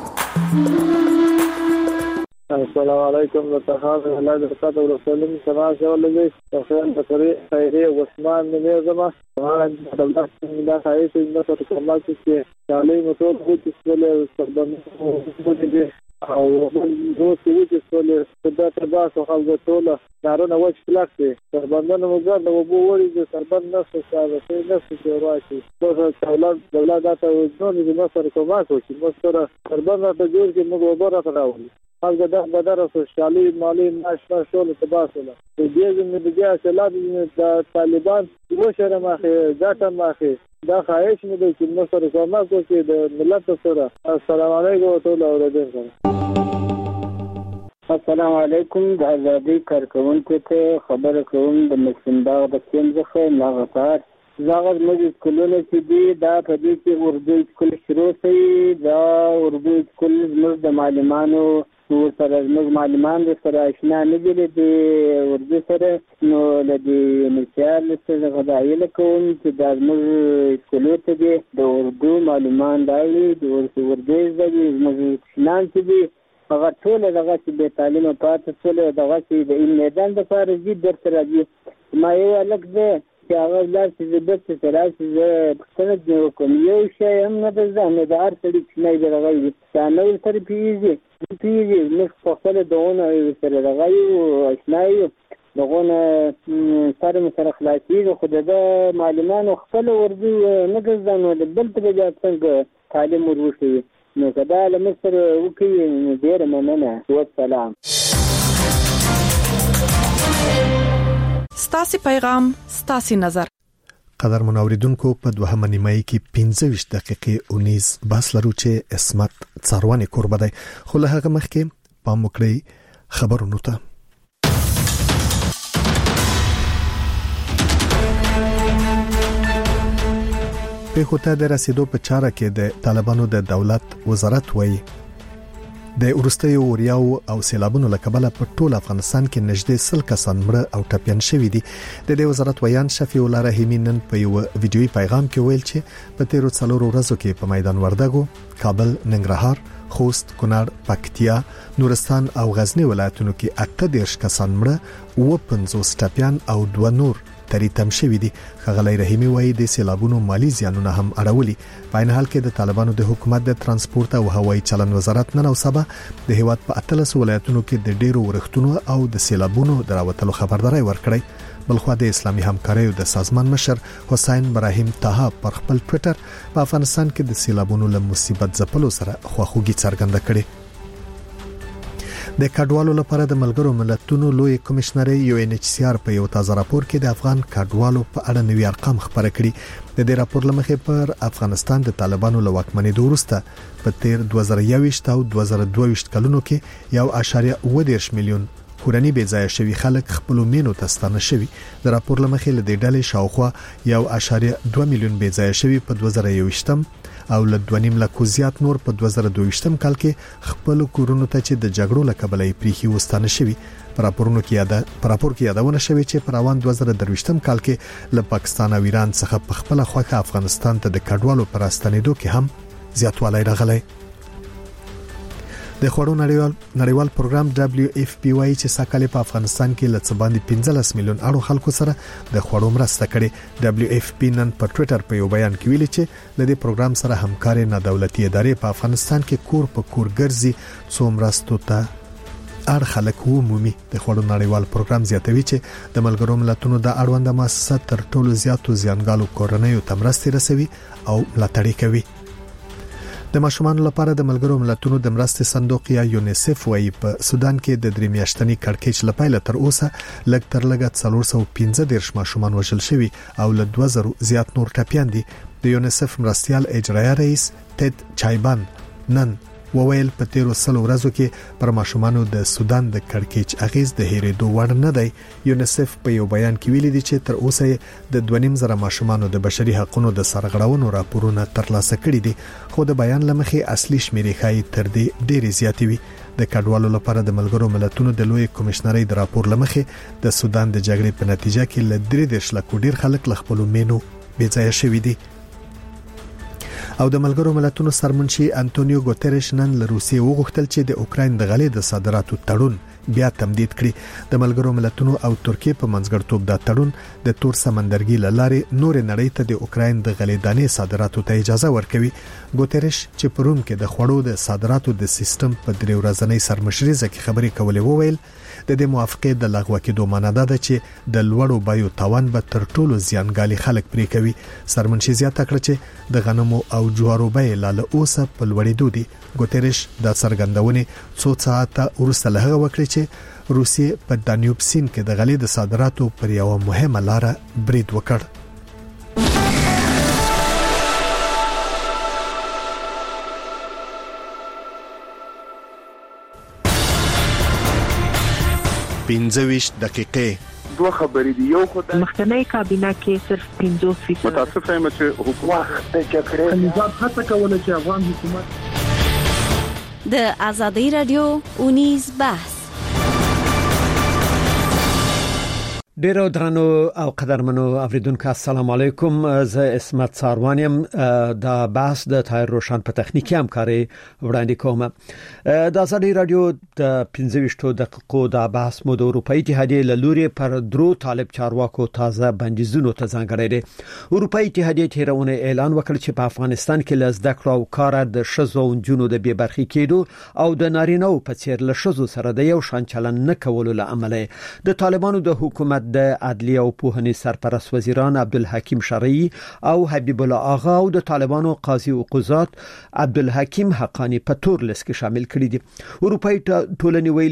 [SPEAKER 22] السلام علیکم لتخاف الله د خدای او رسول الله سما شولې تخیل بصری خیری عثمان مې زما ما د دولت د خایس د څه کومه چې چالي موټر د څه سربند دي او نو چې چې څه د تباسو خلک ټول دارونه وځ فلاک دي سربندونه موږ د وبو وړي د سربند نفس څه څه نفس چې راشي په دولت دولت ته ځون د مصر کومه چې مصر سربند ته جوړ کې موږ وبره راوړي هغه د بدر سوشالي مالی ناشنا شول تباسله د دې زموږ د اصلاح د طالبان وشره ماخه ځاته ماخه دا خواهش مې د چې مصر کومه کوي د ملت سره. السلام علیکم ورحمۃ اللہ وبرکاتہ.
[SPEAKER 23] السلام علیکم. د ازادي کارکونکو ته خبره کوم د مسنداغ د کیمزخه ناغفار زاغر مجلس کلونه چې دی دا په دې کې اردو سکول شروع شي. دا اردو سکول زموږ د معلمانو سره زموږ معلمان سره آشنا نه دي د اردو سره، نو له دې مثال سره غواړم کوم چې دا زموږ سکول ته دی د اردو معلمان دی د اردو زده زموږ نام چې دی هغه ټول دغه چې به تعلیم پاتې ټول دغه چې د میدان د فارزي درته راځي. ما یو الګ ده چې هغه لاس چې د څه سره چې څنګه جوړ کوم یو شی هم نه ده ځنه د هر څه چې نه دی راغلی څنګه یې سره پیږي پیږي نو په خپل دونه سره راغلی او آشنایي دغه سره سره خلاصي خو د معلوماتو خپل ورځي نه ځنه د بل ته د څنګه تعلیم وروشي نو کدا له مصر وکي ډیر مننه. والسلام.
[SPEAKER 24] ستاسو پیغام ستاسو نظر.
[SPEAKER 1] قدر منوریدونکو په دوهمه نیمایي کې پنځه ویشت دقیقې اونیز بس لرو چې اسمت څارواني کوربه دی خو له هغه مخکې پام وکړئ خبرونو ته. په هوته د رسیدو په چاره کې د طالبانو د دولت وزارت وایي د ورستي اوریاو او سیلابونو لکبله په ټول افغانستان کې نږدې سل کسان مړه او ټپيان شوي دي. د دې وزارت ویان شفیع الله رحیمی نن په یو ویډیوي پیغام کې ویل چې په تیرو څلورو ورځو کې په میدان وردګو، کابل، ننګرهار، خوست، کونړ، پکتیا، نورستان او غزنی ولایتونو کې اته دیرش کسان مړه او پنځوس ټپيان او دوه نور تریتم شوی دي. خغلی رحیمی وایي د سیلابونو مالی زیانونه هم اړولي. په این حال کې د طالبانو د حکومت د ترانسپورت او هوایي چلن وزارت نن او سبا د هیواد په اتلس ولایتونو کې د ډیرو ورښتونو او د سیلابونو دراوتلو خبرداري ورکړی. بلخو د اسلامي همکاریو د سازمان مشر حسین ابراهیم طه پر خپل ټوئیټر په افغانستان کې د سیلابونو له مصیبت ځپلو سره خواخوږي څرګنده کړې. د کډوالو لپاره د ملګرو ملتونو لوی کمشنر یو ان ایچ سی آر په یو تازه راپور کې د افغان کډوالو په اړه نوی ارقام خبره کړي. د دې راپور لمخې پر افغانستان د طالبانو له واکمنۍ وروسته په تیر دوه زره یوویشت او دوه زره دوه ویشت کلونو کې یو اشاریه اووه دېرش میلیون کورنۍ بې ځایه شوي خلک خپل مینو ته ستانه شوي. د راپور لمخې له دې ډلې شاوخوا یو اشاریه دوه میلیون بې ځایه شوي په دوه زره یوویشتم او له دوه نیم لکو زیات نور په دوه زره دوه ویشتم کال کې خپل کورونو ته چې د جګړو له کبله یې پریخي وستانه شوي. په راپورونو کې یاده په راپور کې یادونه شوې چې په روان دوه زره درویشتم کال کې له پاکستان او ایران څخه په خپل خوخه افغانستان ته د کډوالو پر راستنېدو کې هم زیاتوالی راغلی. د خوړو نړیوال نړیوال پروګرام دبليو اف پی وايي چې ساکاله په افغانستان کې لڅ باندې پنځلس میلیون اړو خلکو سره د خوړو مرسته کړې. دبليو اف پی نن په ټوئیټر په یو بیان کې ویلي چې د دې پروګرام سره همکاري نه دولتي ادارې په افغانستان کې کور په کور ګرځي څو مرستو ته اړ خلک ومومي. د خوړو نړیوال پروګرام زیاتوي چې د ملګرو ملتونو د اړوند مؤسسات تر ټولو زیاتو زیانګالو کورنیو ته مرستې رسوي او ملاتړ کوي. د ماشومان لپاره د ملګرو ملتونو د مرستې صندوق یا یونیسف وايي په سودان کې د درې میاشتنی کړکېچ لپاره تر اوسه لږ تر لږه څلور سوه پنځه دېرش ماشومان وژل شوي او له دوه زره زیات نور ټپيان دي. د یونیسف مرستيال اجرایي رئیس تد چایبان نن وویل په تیرو سلو ورځو کې پر ماشومانو د سودان د کړکېچ اغیز د هېرېدو وړ نه دی. یونیسف په یو بیان کې ویلي دی چې تر اوسه د دوه نیم زره ماشومانو د بشري حقوقو د سرغړونو راپورونه ترلاسه کړي دي خو د بیان لمخې اصلي شمیرې ښایي تر دې ډېرې زیاتې وي. د کډوالو لپاره د ملګرو ملتونو د لوی کمشنرۍ د راپور لمخې د سودان د جګړې په نتیجه کې ل درې دېرش لکو ډیر خلک ل خپل مینو بې ځایه شوي دي. او د ملګرو ملتونو سرمنشي انټونیو ګوتریش نن له روسیې وغوښتل چې د اوکراین د غلې د صادراتو تړون بیا تمدید کړي. د ملګرو ملتونو او ترکیه په منځګړتوب دا تړون د تور سمندرګي لارې نور نړۍ ته د اوکراین د غلې دانې صادراتو ته اجازه ورکوي. ګوتریش چې په روم کې د خوړو د صادراتو د سیستم په درې ورځنۍ سرمشريزه کې خبرې کولې وویل د دې موافقې د لغوه کېدو معنی ده چې د لوړو بیو تاوان به تر ټولو زیانګالي خلک پرې کوي. سرمنشي زیاته کړ چې د غنمو او جوارو بیې لاله اوسه په لوړېدو دي. ګوتریش د څرګندونې څو ساعته وروسته له هغه وکړي چې روسیې په دانیوب سیند کې د غلې د صادراتو پر یو مهمه لار برید وکړ. پنځه ویشت دقیقې
[SPEAKER 4] دوه خبرې دي. یو خو د
[SPEAKER 8] مخکنی کابینه کې صرف پنځوس فیصد
[SPEAKER 4] متاسفه یم چې حکومت د جګړې
[SPEAKER 8] نظام هڅه کوله چې افغان حکومت
[SPEAKER 9] د ازادي رادیو اونیز بحث
[SPEAKER 24] ډیرو درنو او قدرمنو اوریدونکو السلام علیکم. زه اسمت څاروانیم. دا بحث د تایر روشن په تخنیکی همکاري وړاندې کوم. د ازادي رادیو د پنځه ویشت دقیقو دا بحث مو د اروپאי اتحادیې له لوري پر درو طالب چارواکو تازه بندیزونو ته ځانګړی دی. اروپאי اتحادیې تیرونه اعلان وکړ چې په افغانستان کې له زده کړو او کار د شذو او جنونو د بې برخې کېدو او د نارینه په څیر له شذو سره د یو شان چلن نه کولو لامل د طالبانو د حکومت د عدلیه او پوهنې سرپرست وزیران عبدالحکیم شرعی او حبیب الله آغا او د طالبانو قاضي او قضات عبدالحکیم حقانی په تور لیست کې شامل کړي دي. اروپאי ټولنې ویلي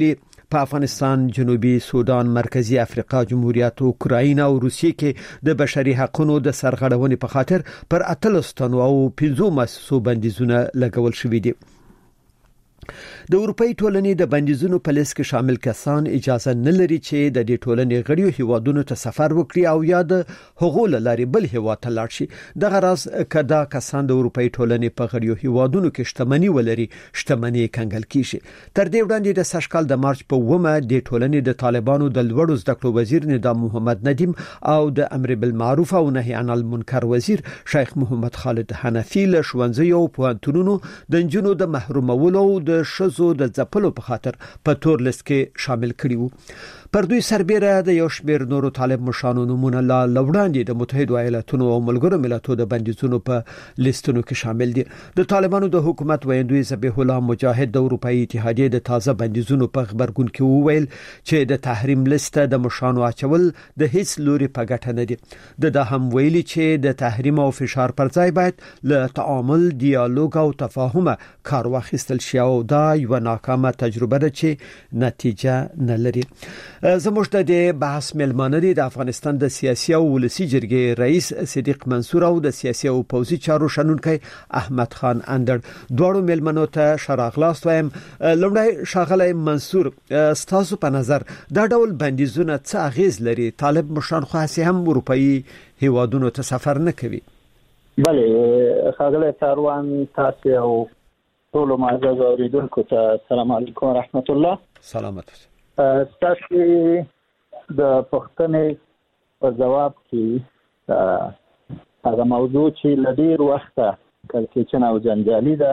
[SPEAKER 24] په افغانستان، جنوبي سودان، مرکزی افریقا، جمهوریت اوکراین او روسیې کې د بشري حقوقو د سرغړونې په خاطر پر اتلس تنو او پنځو مؤسسو بندیزونه لګول شوې دي. د اروپאי ټولنې د بندیزونو په لیست کې شامل کسان اجازه نه لري چې د دې ټولنې غړیو هیوادونو ته سفر وکړي او یا د حقوق لري بل هیواد ته لاړ شي. دغه راز کدا کسان د اروپאי ټولنې په غړیو هیوادونو کې شتمنۍ ولري، شتمنۍ کنګل کیږي. تر دې وړاندې د سشکال د مارچ په ومه د ټولنې د طالبانو د لوړو زده کړو وزیر نظام محمد ندیم او د امر بالمعروف او نهي عن المنکر وزیر شیخ محمد خالد حنفی له ښوونځیو او پوهنتونونو د نجونو د محرومولو او د شزو د ځپلو په خاطر په تور لیست کې شامل کړي وو. پر دوی سربېره د یو شمېر نورو طالب مشرانو نمونه لا لوړاندې د متحده ایالاتونو او ملګرو ملتونو د بندیزونو په لیستونو کې شامل دي. د طالبانو د حکومت ویندوی ذبیح الله مجاهد د اروپאי اتحادیې د تازه بندیزونو په خبرګون کې وویل چې د تحریم لیست د مشرانو اچول د هیڅ لوري په ګټه نه دي. د دا هم ویلي چې د تحریم او فشار پر ځای باید له تعامل، ډیالوګ او تفاهم کار واخیستل شي او دا یو ناکامه تجربه ده چې نتیجه نه لري. زموږ د بحث ملمانه دي د افغانستان د سیاسي او ولسی جرګې رئیس صدیق منصور او د سیاسي او پوځي چارو شنونکي احمد خان اندر. دوړو ملمنو ته شراغلاست وایم. لومړی شاغلی منصور، ستاسو په نظر دا ډول بندیزونه څه اغیز لري؟ طالب مشران خو هسې هم اروپאי هیوادونو ته سفر نه کوي.
[SPEAKER 2] بله خاغلی ساروان، تاسو او ټول معزز اوریدونکو ته سلام علیکم ورحمت الله.
[SPEAKER 24] سلامت.
[SPEAKER 2] تاسو د پښتنې په جواب کې هغه موضوع چې لډیر وخته کلکېچن او جنجالي ده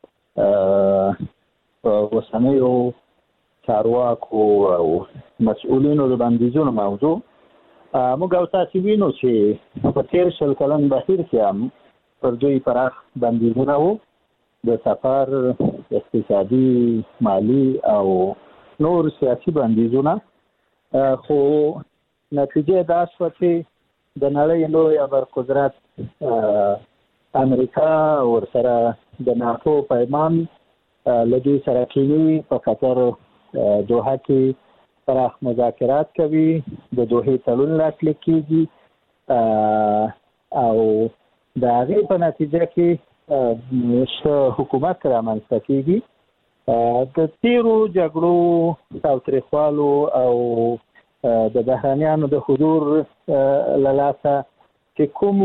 [SPEAKER 2] په وسنیو چارواکو او مسؤلینو د بندیزونو موضوع موږ او تاسو وینو چې په تیر شل کلن بهیر کې هم پر دوی پراخ بندیزونه وو د سفر، اقتصادي، مالی او نور سیاسي بندیزونه، خو نتیجه دا شوه چې د نړۍ لوی ابرقدرت امریکا ورسره د ناتو پیمان له دوی سره کوي. په قطر دوحه کې پراخ مذاکرات کوي، د دوحې تړون لاسلیک کیږي او د هغې په نتیجه کې حکومت رامنځته کیږي. د تیرو جګړو تاوتریخوالو او د بهرانیانو د حضور له لاسه چې کوم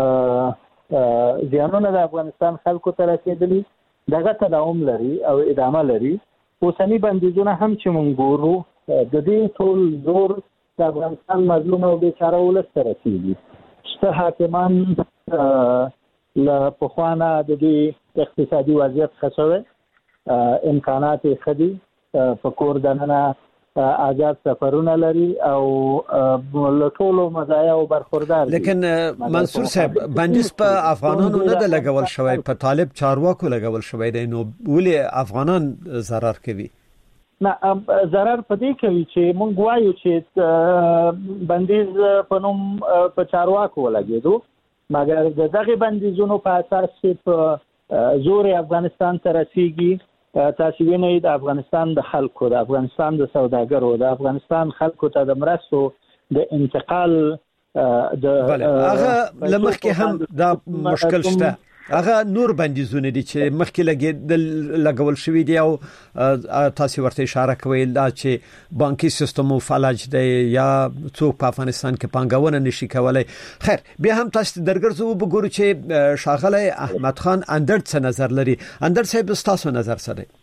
[SPEAKER 2] زیانونه د افغانستان خلکو ته رسېدلي دغه تداوم لري او ادامه لري. اوسني بندیزونه هم چې موږ ګورو د دې ټول زور د افغانستان مظلوم او بیچاره ولس ته رسېږي. شته حاکمان له پخوانه د دې اقتصادي وضعیت ښه شوی، امکانات خدي، په کور دننه آزاد سفرونه لري او له ټولو مزایا او برخوردار.
[SPEAKER 24] لیکن منصور صاحب، بندیز په افغانانو نه د لګول شوی، په طالب چارواکو لګول شوی دی، نو ولې افغانان ضرر کوي؟
[SPEAKER 2] نه، ضرر په دې کوي چې مونږ وایو چې بندیز په نوم په چارواکو ولګېدو، مګر د دغه بندیزونو په اساس چې په زور افغانستان ته رسیږي. تاسو وینئ د افغانستان د خلکو، د افغانستان د سوداګرو، د افغانستان خلکو ته د مرستو د انتقال د
[SPEAKER 24] هغه لمخکې هم دا مشکل شته. هغه نور بندیزونه دي چې مخکې لګي لګول شوی دی او تاسو ورته اشاره کوي دا چې بانکي سیستم فلج دی یا څوک په افغانستان کې پانګونه نشي کولای. خیر، بیا هم تاسو درګرځو وګورو چې شاغلی احمد خان اندر څه نظر لري. اندر صاحب، تاسو نظر څه دی؟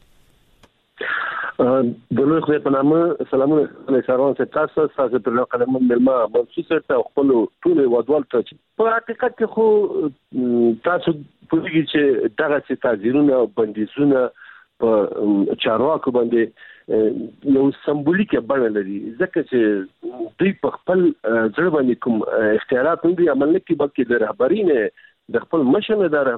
[SPEAKER 4] د لوی خدای په نامه سلامونه له سروان څخه تاسو تاسو په لوړ قلم ملما منصور ته خپل ټول ودوال ته په حقیقت کې خو تاسو پوهیږئ چې دغه څه تعزیرونه او بندیزونه په چارواکو باندې یو سمبولیکه بڼه لري، ځکه چې دوی په خپل ځړ باندې کوم اختیارات نه دي عمل نه کوي، بلکې د رهبري نه د خپل مشر نه دار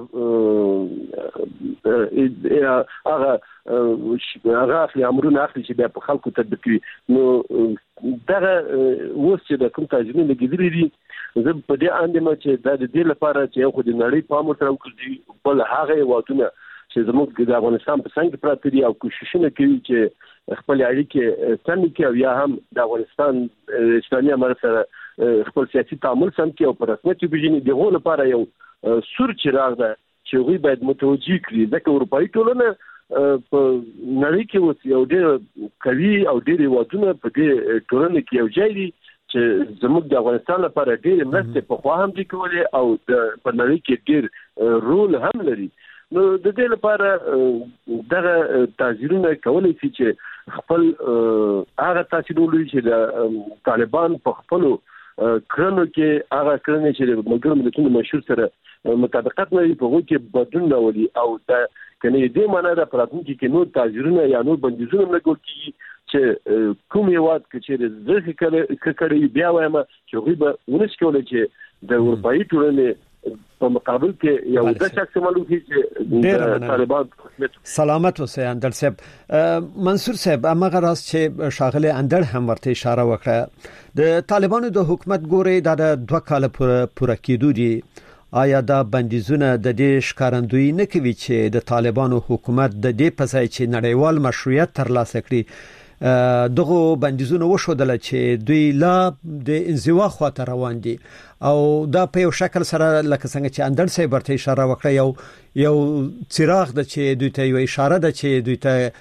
[SPEAKER 4] هغه هغه اخلي امرونه اخلي چې بیا په خلکو تطبیق کوي. نو دغه اوس چې د کوم تاجرونو لګیدلي دي، زه په دې اندېمه چې دا د دې لپاره چې یو خو د نړۍ پام ورته وکړي، بل هغه هیوادونه چې زموږ د افغانستان په څنګ پراته دي او کوششونه کوي چې خپل اړیکې سم کړي او یا هم د افغانستان اسلامي امارت سره خپل سیاسي تعامل سم کړي او په رسمیت وپېژني. دغه لپاره یو سور چراغ ده چې هغوی باید متوجه کړي، ځکه اروپایي ټولنه په نړۍ کې اوس یو ډېر قوي او ډېر هېوادونه په دې ټولنه کې یو ځای دي چې زموږ د افغانستان لپاره ډېرې مرستې پخوا هم دي کولې او په نړۍ کې ډېر رول هم لري. نو د دې لپاره دغه تعزیرونه کولی شي چې خپل هغه تاثیر ولري چې د طالبان په خپلو کړنو کې هغه کړنې چې د ملګرو ملتونو مشور سره مطابقت لري په هغو کې بدلون راولي او د کنه دې معنا د پراتونکو کې نور تعزیرونه یا نور بندیزونه لګول کیږي چې کوم یواد کې زه کړي بیا وایم چې غوی به ونس کولای چې د اروپایي ټولنې په مقابل کې یو د شخص معلوم چې طالبان
[SPEAKER 24] سلامت اوسئ اندر صاحب. منصور صاحب امغه راز چې شاغله اندر هم ورته اشاره وکړه د طالبانو د حکومت ګوري د دوه کال پوره کېدو دي. آیا دا بندیزونه د دې ښکارندوی نه کوي چې د طالبانو حکومت د دې په ځای چې نړیوال مشروعیت ترلاسه کړي دغه بندیزونه وشودل چې دوی لا د انزوا خواته روان دي او دا په یو شکل سره لکه څنګه چې اندر صاحب ورته اشاره وکړه یو یو چراغ د چې دوی ته یو اشاره ده چې دوی ته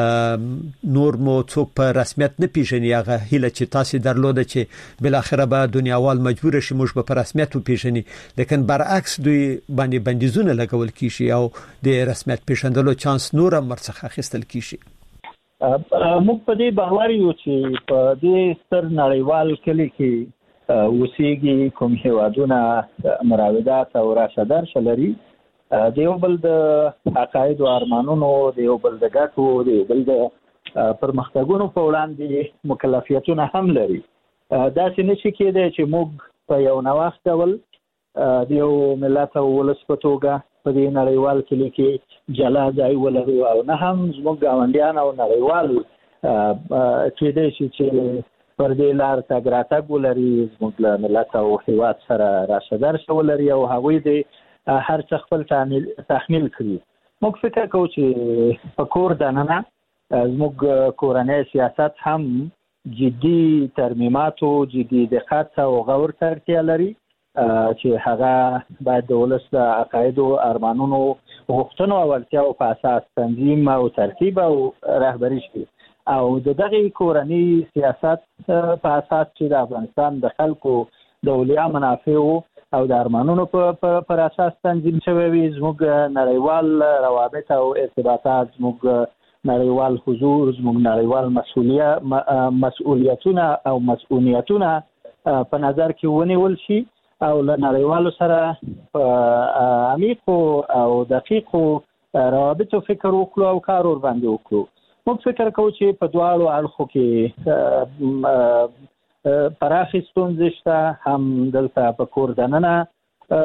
[SPEAKER 24] نور مو څوک په رسمیت نه پیژني. هغه هیله چې تاسو درلوده چې بل اخره به دنیاوال مجبور شي موږ په رسمیت وپیژني، لیکن برعکس دوی باندې بندیزونه لګول کیږي او د رسمیت پیژندلو چانس نور هم ورڅخه اخیستل کیږي.
[SPEAKER 2] موږ په دې باور یو چې په دې ستر نړیوال کلی کې اوسېږي کوم هیوادونه مراودات او راشدار شلري د یو بل د عقاید او ارمانونو د یو بل د ګټو د یو بل د پرمختګونو په وړاندې مکلفیتونه هم لري. دا چې نشي کېدای چې موږ په یو نوښت ډول د یو ملت او ولس په توګه په دې نړیوال کلي کې جلا ځای ولرو او نه هم زموږ ګاونډیان او نړیوال کېدای شي چې پر دې لار تګ راتګ ولري، زموږ له ملت او هېواد سره راشدار شو ولري او هغوی د هر څه خپل تحمیل کړي. موږ فکر کوو چې په کور دننه زموږ کورنۍ سیاست هم جدي ترمیماتو، جدي دقت او غور ته اړتیا لري چې هغه باید د ولس د عقایدو، ارمانونو، غوښتنو او اړتیاو په اساس تنظیم او ترتیب او رهبري شي او د دغه کورنۍ سیاست په اساس چې د افغانستان د خلکو د اولیا منافعو او د ارمانونو په پر اساس تنظیم شوی وي. زموږ نړیوال روابط او ارتباطات، زموږ نړیوال حضور، زموږ نړیوال مسؤلیت مسؤلیتونه او مسؤلیتونه په نظر کې ونیول شي او له نړیوالو سره په عمیقو او دقیقو روابطو فکر وکړو او کار ور باندې وکړو. موږ فکر کوو چې په دواړو اړخو کې پراخې ستونزې شته، هم دلته په کور دننه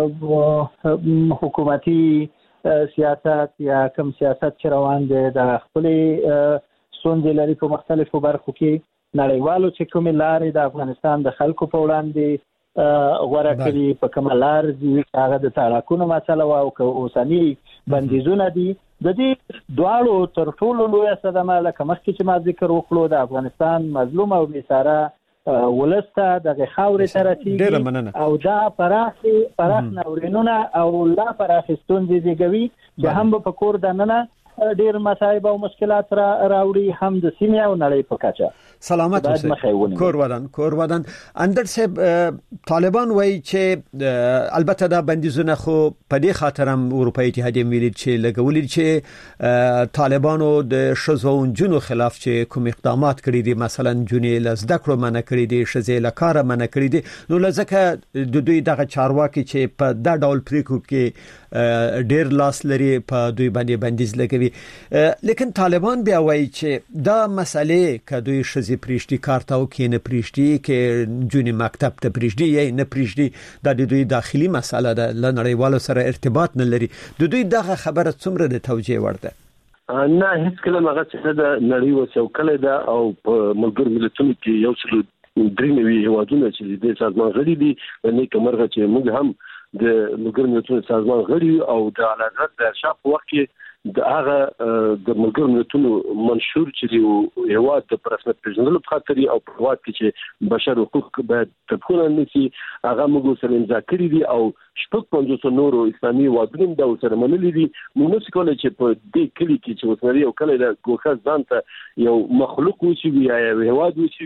[SPEAKER 2] حکومتي سیاست یا کوم سیاست چې روان دی د خپلې ستونزې لري په مختلفو برخو کې. نړیوالو چې کومې لارې د افغانستان د خلکو په وړاندې غوره کړي په کومه لار دي، هغه د تاړاکونو مسله او که اوسني بندیزونه دي. د دې دواړو تر ټولو لویه صدمه لکه مخکې چې ما ذکر وکړو د افغانستان مظلوم او بیساره ولسته دغه خاورې ته رسېږي او دا پراخې پراخ ناورینونه او لا پراخې ستونزې زېږوي چې هم په کور دننه ډېر مصایب او مشکلات را راوړي، هم د سیمې او نړۍ په کچه.
[SPEAKER 24] سلامت اوسئ کور ودان کور ودان. اندر صاحب طالبان وایي چې البته دا بندیزونه خو په دې خاطر هم اروپایي اتحادیه ویلي چې لګولي چې طالبانو د ښځو او نجونو خلاف چې کوم اقدامات کړي دي، مثلا نجونې له زده کړو منع کړي دي، ښځې له کاره منع کړي دي، نو لکه د دوی دغه چارواکي چې په دا ډول پریکړو کې ډېر لاس لري په دوی باندې بندیز لګوي. لیکن طالبان بیا وایي چې دا مسئله که دوی ښځې پریشتي کار ته کې نه پریشتي کې جونې مکتب ته پریشتي یا نه پریشتي دا د دوی داخلي مسئله ده، له نړیوالو سره ارتباط نه لري. د دوی دغه خبره څومره د توجیه وړ ده؟
[SPEAKER 4] نه هیڅ کله هغه څه د نړۍ وسوکله ده او په ملګرو ملتونو کې یو څه درې نوي هیوادونه چې د سازمان غړي دي، نه کومرغه چې موږ هم د ملګرو ملتونو سازمان غړي او د اعلی حضرت د شاپ وخت کې د هغه د ملګرو ملتونو منشور چې دی یو د پرسمت پیژندلو په خاطر او په وخت کې چې بشر حقوق باید تطبیق نشي هغه موږ سره امضا کړی دي او شپږ پنځوس نورو اسلامي وادونو د سره منلي دي موږ څه کولای چې په دې کلی کې چې وسمري او کله د ګوښه ځان ته یو مخلوق وشي یا یو هواد وشي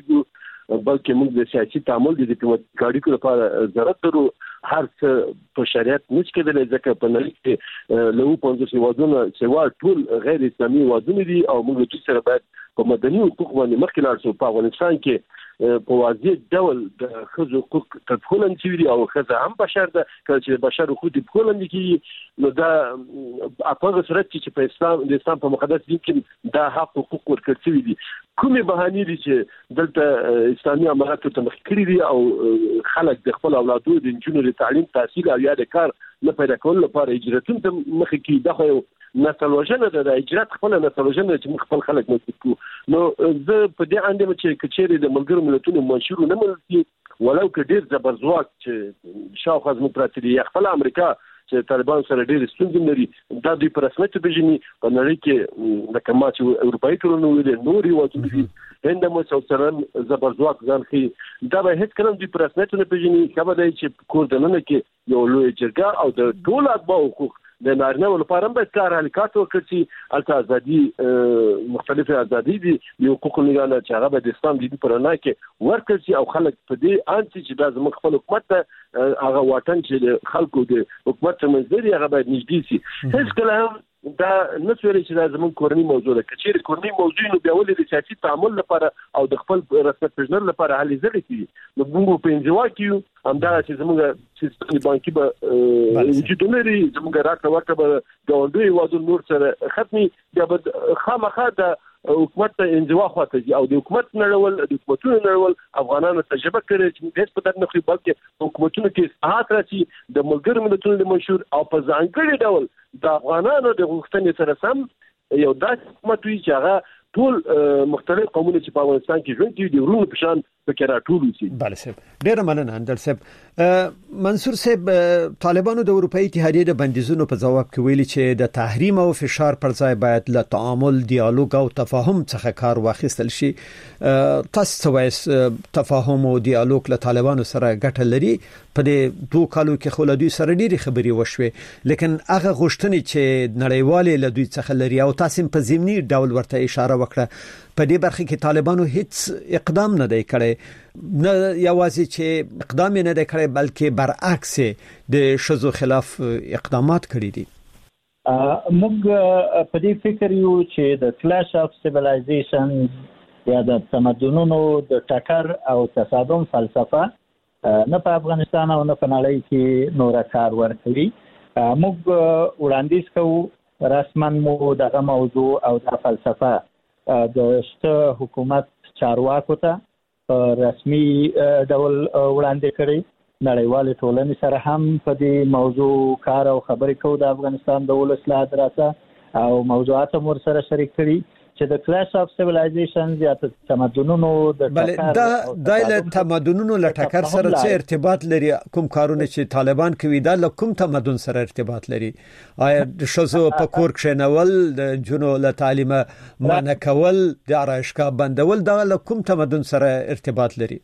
[SPEAKER 4] بلکې موږ د سیاسي تعامل د ډیپلوماټیک اړیکو لپاره ضرورت لرو هر څه په شریعت نشي کېدلی ځکه په نړۍ کې له پنځوس وادونو سوا ټول غیر اسلامي وادونه دي او موږ د سره باید په مدني حقوق باندې مخکې لاړ شو. په افغانستان کې په واضح ډول د ښځو حقوق تطبیق شوي دي او ښځه هم بشر ده کله چې بشر حقوق تطبیق کیږي نو دا په هغه صورت کې چې په اسلام د اسلام په مقدس دین کې دا حق حقوق ورکړل شوي دي. کومې بهانې دي چې دلته اسلامي اماراتو ته مخ کړی دي او خلک د خپل اولادو د نجونو د تعلیم تحصیل او یا د کار نه پیدا کول لپاره هجرتون ته مخ کې دغه نسل وژنه ده د هجرت خپل نسل وژنه چې موږ خپل خلک مسکو. نو زه په دې اندېم چې کچېری د ملګرو ملتونو منشور نه ملتي ولو که ډیر زبرځواک چې شاوخوا زموږ پراته دي خپل امریکا چې طالبان سره ډېر ستونزې لري دا دوی په رسمیت پیژني په نړۍ کې د کما چې اروپایي ټولنه ویلې نوري وځي هند مو سوسرن زبرځواک ځان خي دا به هیڅ کله دوی په رسمیت نه پیژني خبر دی چې کور دننه کې یو لوی جرګه او د ټول اتباع حقوق د نارینه لپاره هم به کار حرکت وکړي الته ازادي مختلفه ازادي دي یو حقوق نه چې هغه د اسلام دین پر نه کې ورکړي او خلک په دې انتي چې د زموږ خپل حکومت هغه واټن چې خلکو د حکومت منځري هغه باید نږدې شي. هیڅ کله دا نسوي چې دا زموږ کورنۍ موضوع ده کچېر کورنۍ موضوع نو بیا ولې د سیاسي تعامل لپاره او د خپل رسمیت پیژندل لپاره حل زړی کی نو موږ په انزوا کې هم دا چې زموږ سیستم بانکي به وجود لري زموږ راکړه ورکړه به ګاونډي وادو نور سره ختمي بیا به خامخا د حکومت ته انزوا خواته دي او د حکومت نړول د حکومتونو نړول افغانانو تجربه کړي چې هیڅ په دغه نخري بلکې حکومتونو کې اصلاحات راځي د ملګرو ملتونو د منشور او په ځانګړي ډول د افغانانو د غوښتنې سره سم یو داسې حکومت وي چې هغه ټول مختلف قومونه چې په افغانستان کې ژوند کوي د ورونو په شان فکر راټول وي.
[SPEAKER 24] بله صاحب ډېر مننه اندل صاحب. منصور صاحب طالبانو د اروپאי اتحادیې د بندیزونو په جواب کې ویلي چې د تحریم او فشار پر ځای باید له تعامل ډیالوګ او تفاهم څخه کار واخیستل شي. تاسو وایس تفاهم او ډیالوګ له طالبانو سره ګټه لري په دې دوه کالو کې خو له دوی سره ډېری خبرې وشوي لیکن هغه غوښتنې چې نړیوالې له دوی څخه لري او تاسو په ضمني ډول ورته اشاره وکړه په دې برخه کې طالبانو هیڅ اقدام نه دی کړی نه یوازې چې اقدام نه دی کړی بلکې برعکس د شذو خلاف اقدامات کړی دي.
[SPEAKER 2] موږ په دې فکر یو چې د کلاش اف سیویلایزیشن یا د تمدنونو د ټکر او تصادم فلسفه نه په افغانستان او نه په نړۍ کې نور کار ورکوي. موږ وړاندیز کوو رسما مو دغه موضوع او د فلسفه د شته حکومت چارواکو ته رسمي ډول وړاندې کړي. نړیوال ټولنې سره هم په دې موضوع کار او خبرې کوو د افغانستان د ولس له دراسه او موضوعات هم سره شریک کړي چې د کلاش اف سیویلایزیشن یا تمدنونو د
[SPEAKER 24] ټکر د د تمدنونو له ټکر سره څه ارتباط لري کوم کارونه چې طالبان کوي دا له کوم تمدن سره ارتباط لري؟ آیا د شذو په کور کې نول د جنو له تعلیم منع کول د آرایشګاه بندول دا له کوم تمدن سره ارتباط لري؟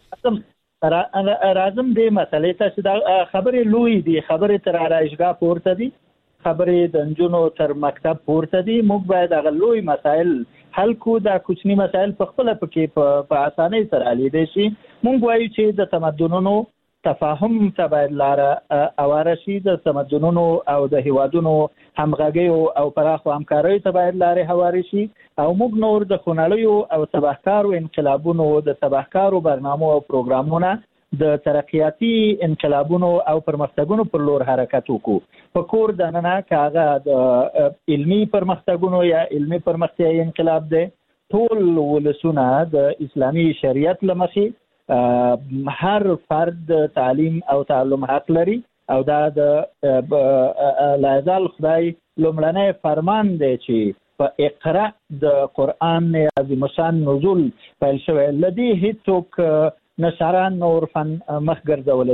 [SPEAKER 2] راځم دې مسلې ته چې دا خبرې لوی دي خبرې تر آرایشګاه پورته دي خبرې د نجونو تر مکتب پورته دي. موږ باید هغه لوی مسائل حل کو دا کوچني مسائل په خپل پکې په اسانۍ سره حل دي شي. موږ وایو چې د تمدنونو تفاهم ته باید لار اواره شي د تمدنونو او د هیوادونو همغږي او پراخو همکارۍ ته باید لار هواري شي او موږ نور د خونړیو او تباهکارو انقلابونو د تباهکارو برنامو او پروګرامونو د ترقیاتي انقلابونو او پرمختګونو پر لور حرکت وکړو. په کور دننه کاغه د علمي پرمختګونو یا علمي پرمختیايي انقلاب دی ټول ولسونه د اسلامي شریعت لمخې هر فرد تعلیم او تعلم حق لري او دا د لازال خدای لومړنی فرمان دی چې په اقرا د قران عظیم شان نزول پیل شوی لدی هیڅوک نشران نور فن مخ ګرځول شي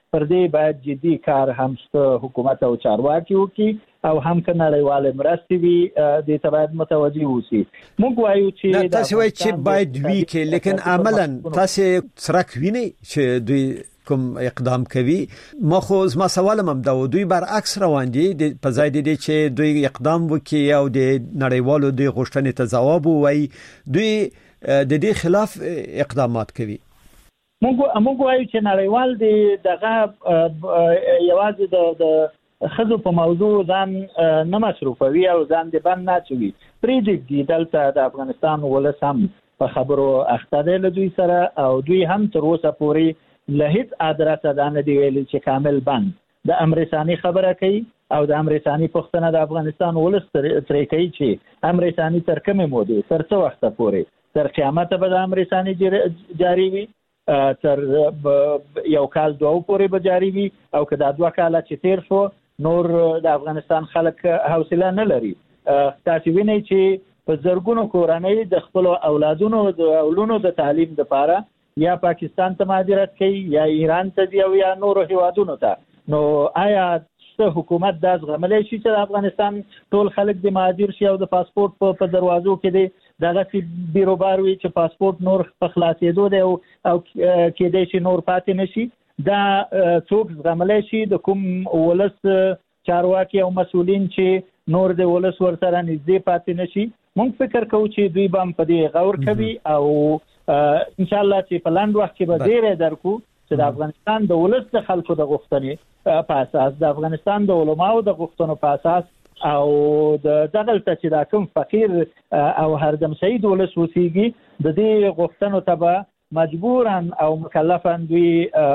[SPEAKER 2] پر دې باید جدي کار هم حکومت او چارواکي وکړي او هم کنړیواله مرستې وي د تبعید متوجي وسی. موږ وایو چې
[SPEAKER 24] تاسو وایي چې باید وی کې لیکن عملاً تاسو سرک ویني چې دوی کوم اقدام کوي. ما خو زما سوال هم دا دوی برعکس روان دي په ځای دي چې دوی اقدام وکړي او د نړیوالو د غوښتنې ته ځواب ووایي، دوی د دې خلاف اقدامات کوي.
[SPEAKER 2] موږ موږ وایو چې نړیوال دی دغه یوازې د د خزو په موضوع ځان نه مصرفوي او ځان دی باندې ناچوي. پریډیکټ دلته د افغانستان ولسم په خبرو اخته دی له دوی سره او دوی هم تر اوسه پورې له هیڅ ادرسه دا نه دی ویلي چې کامل بند د امریکایي خبره کوي او د امریکایي پښتنه د افغانستان ولس ترې کوي چې امریکایي تر کومه مودې تر څو وخت پورې تر قیامت به د امریکایي جاری وي، تر یو کال دوه پورې به جاری وي او که دا دوه کال چې تیر شو نور د افغانستان خلک حوصله نه لري. تاسو وینئ چې په زرګونو کورنۍ د خپل اولادونو د اولونو د تعلیم لپاره یا پاکستان ته مهاجرت کوي یا ایران ته دی او یا نور هیوادونو ته. نو آیا حکومت دا زغملی شي چې د افغانستان ټول خلک د مهاجر شي او د پاسپورت په دروازو کې دی دغه چې بیروبار وي چې پاسپورت نور په خلاصېدو دی او او کېدای شي نور پاتې نشي؟ دا څوک زغملی شي؟ د کوم ولس چارواکي او مسؤلین چې نور د ولس ورسره نږدې پاتې نشي؟ موږ فکر کوو چې دوی به په دې غور کوي او ان شاء الله چې په لاندې وخت کې به ډېر درکو چې د افغانستان د ولس د خلکو د غوښتنې په اساس د افغانستان د علماو د غوښتنو په اساس او د دغلته چې دا کوم فقیر او هردم شهید ولس وسیږي د دې غوښتنو ته به مجبورا او مکلفا دوی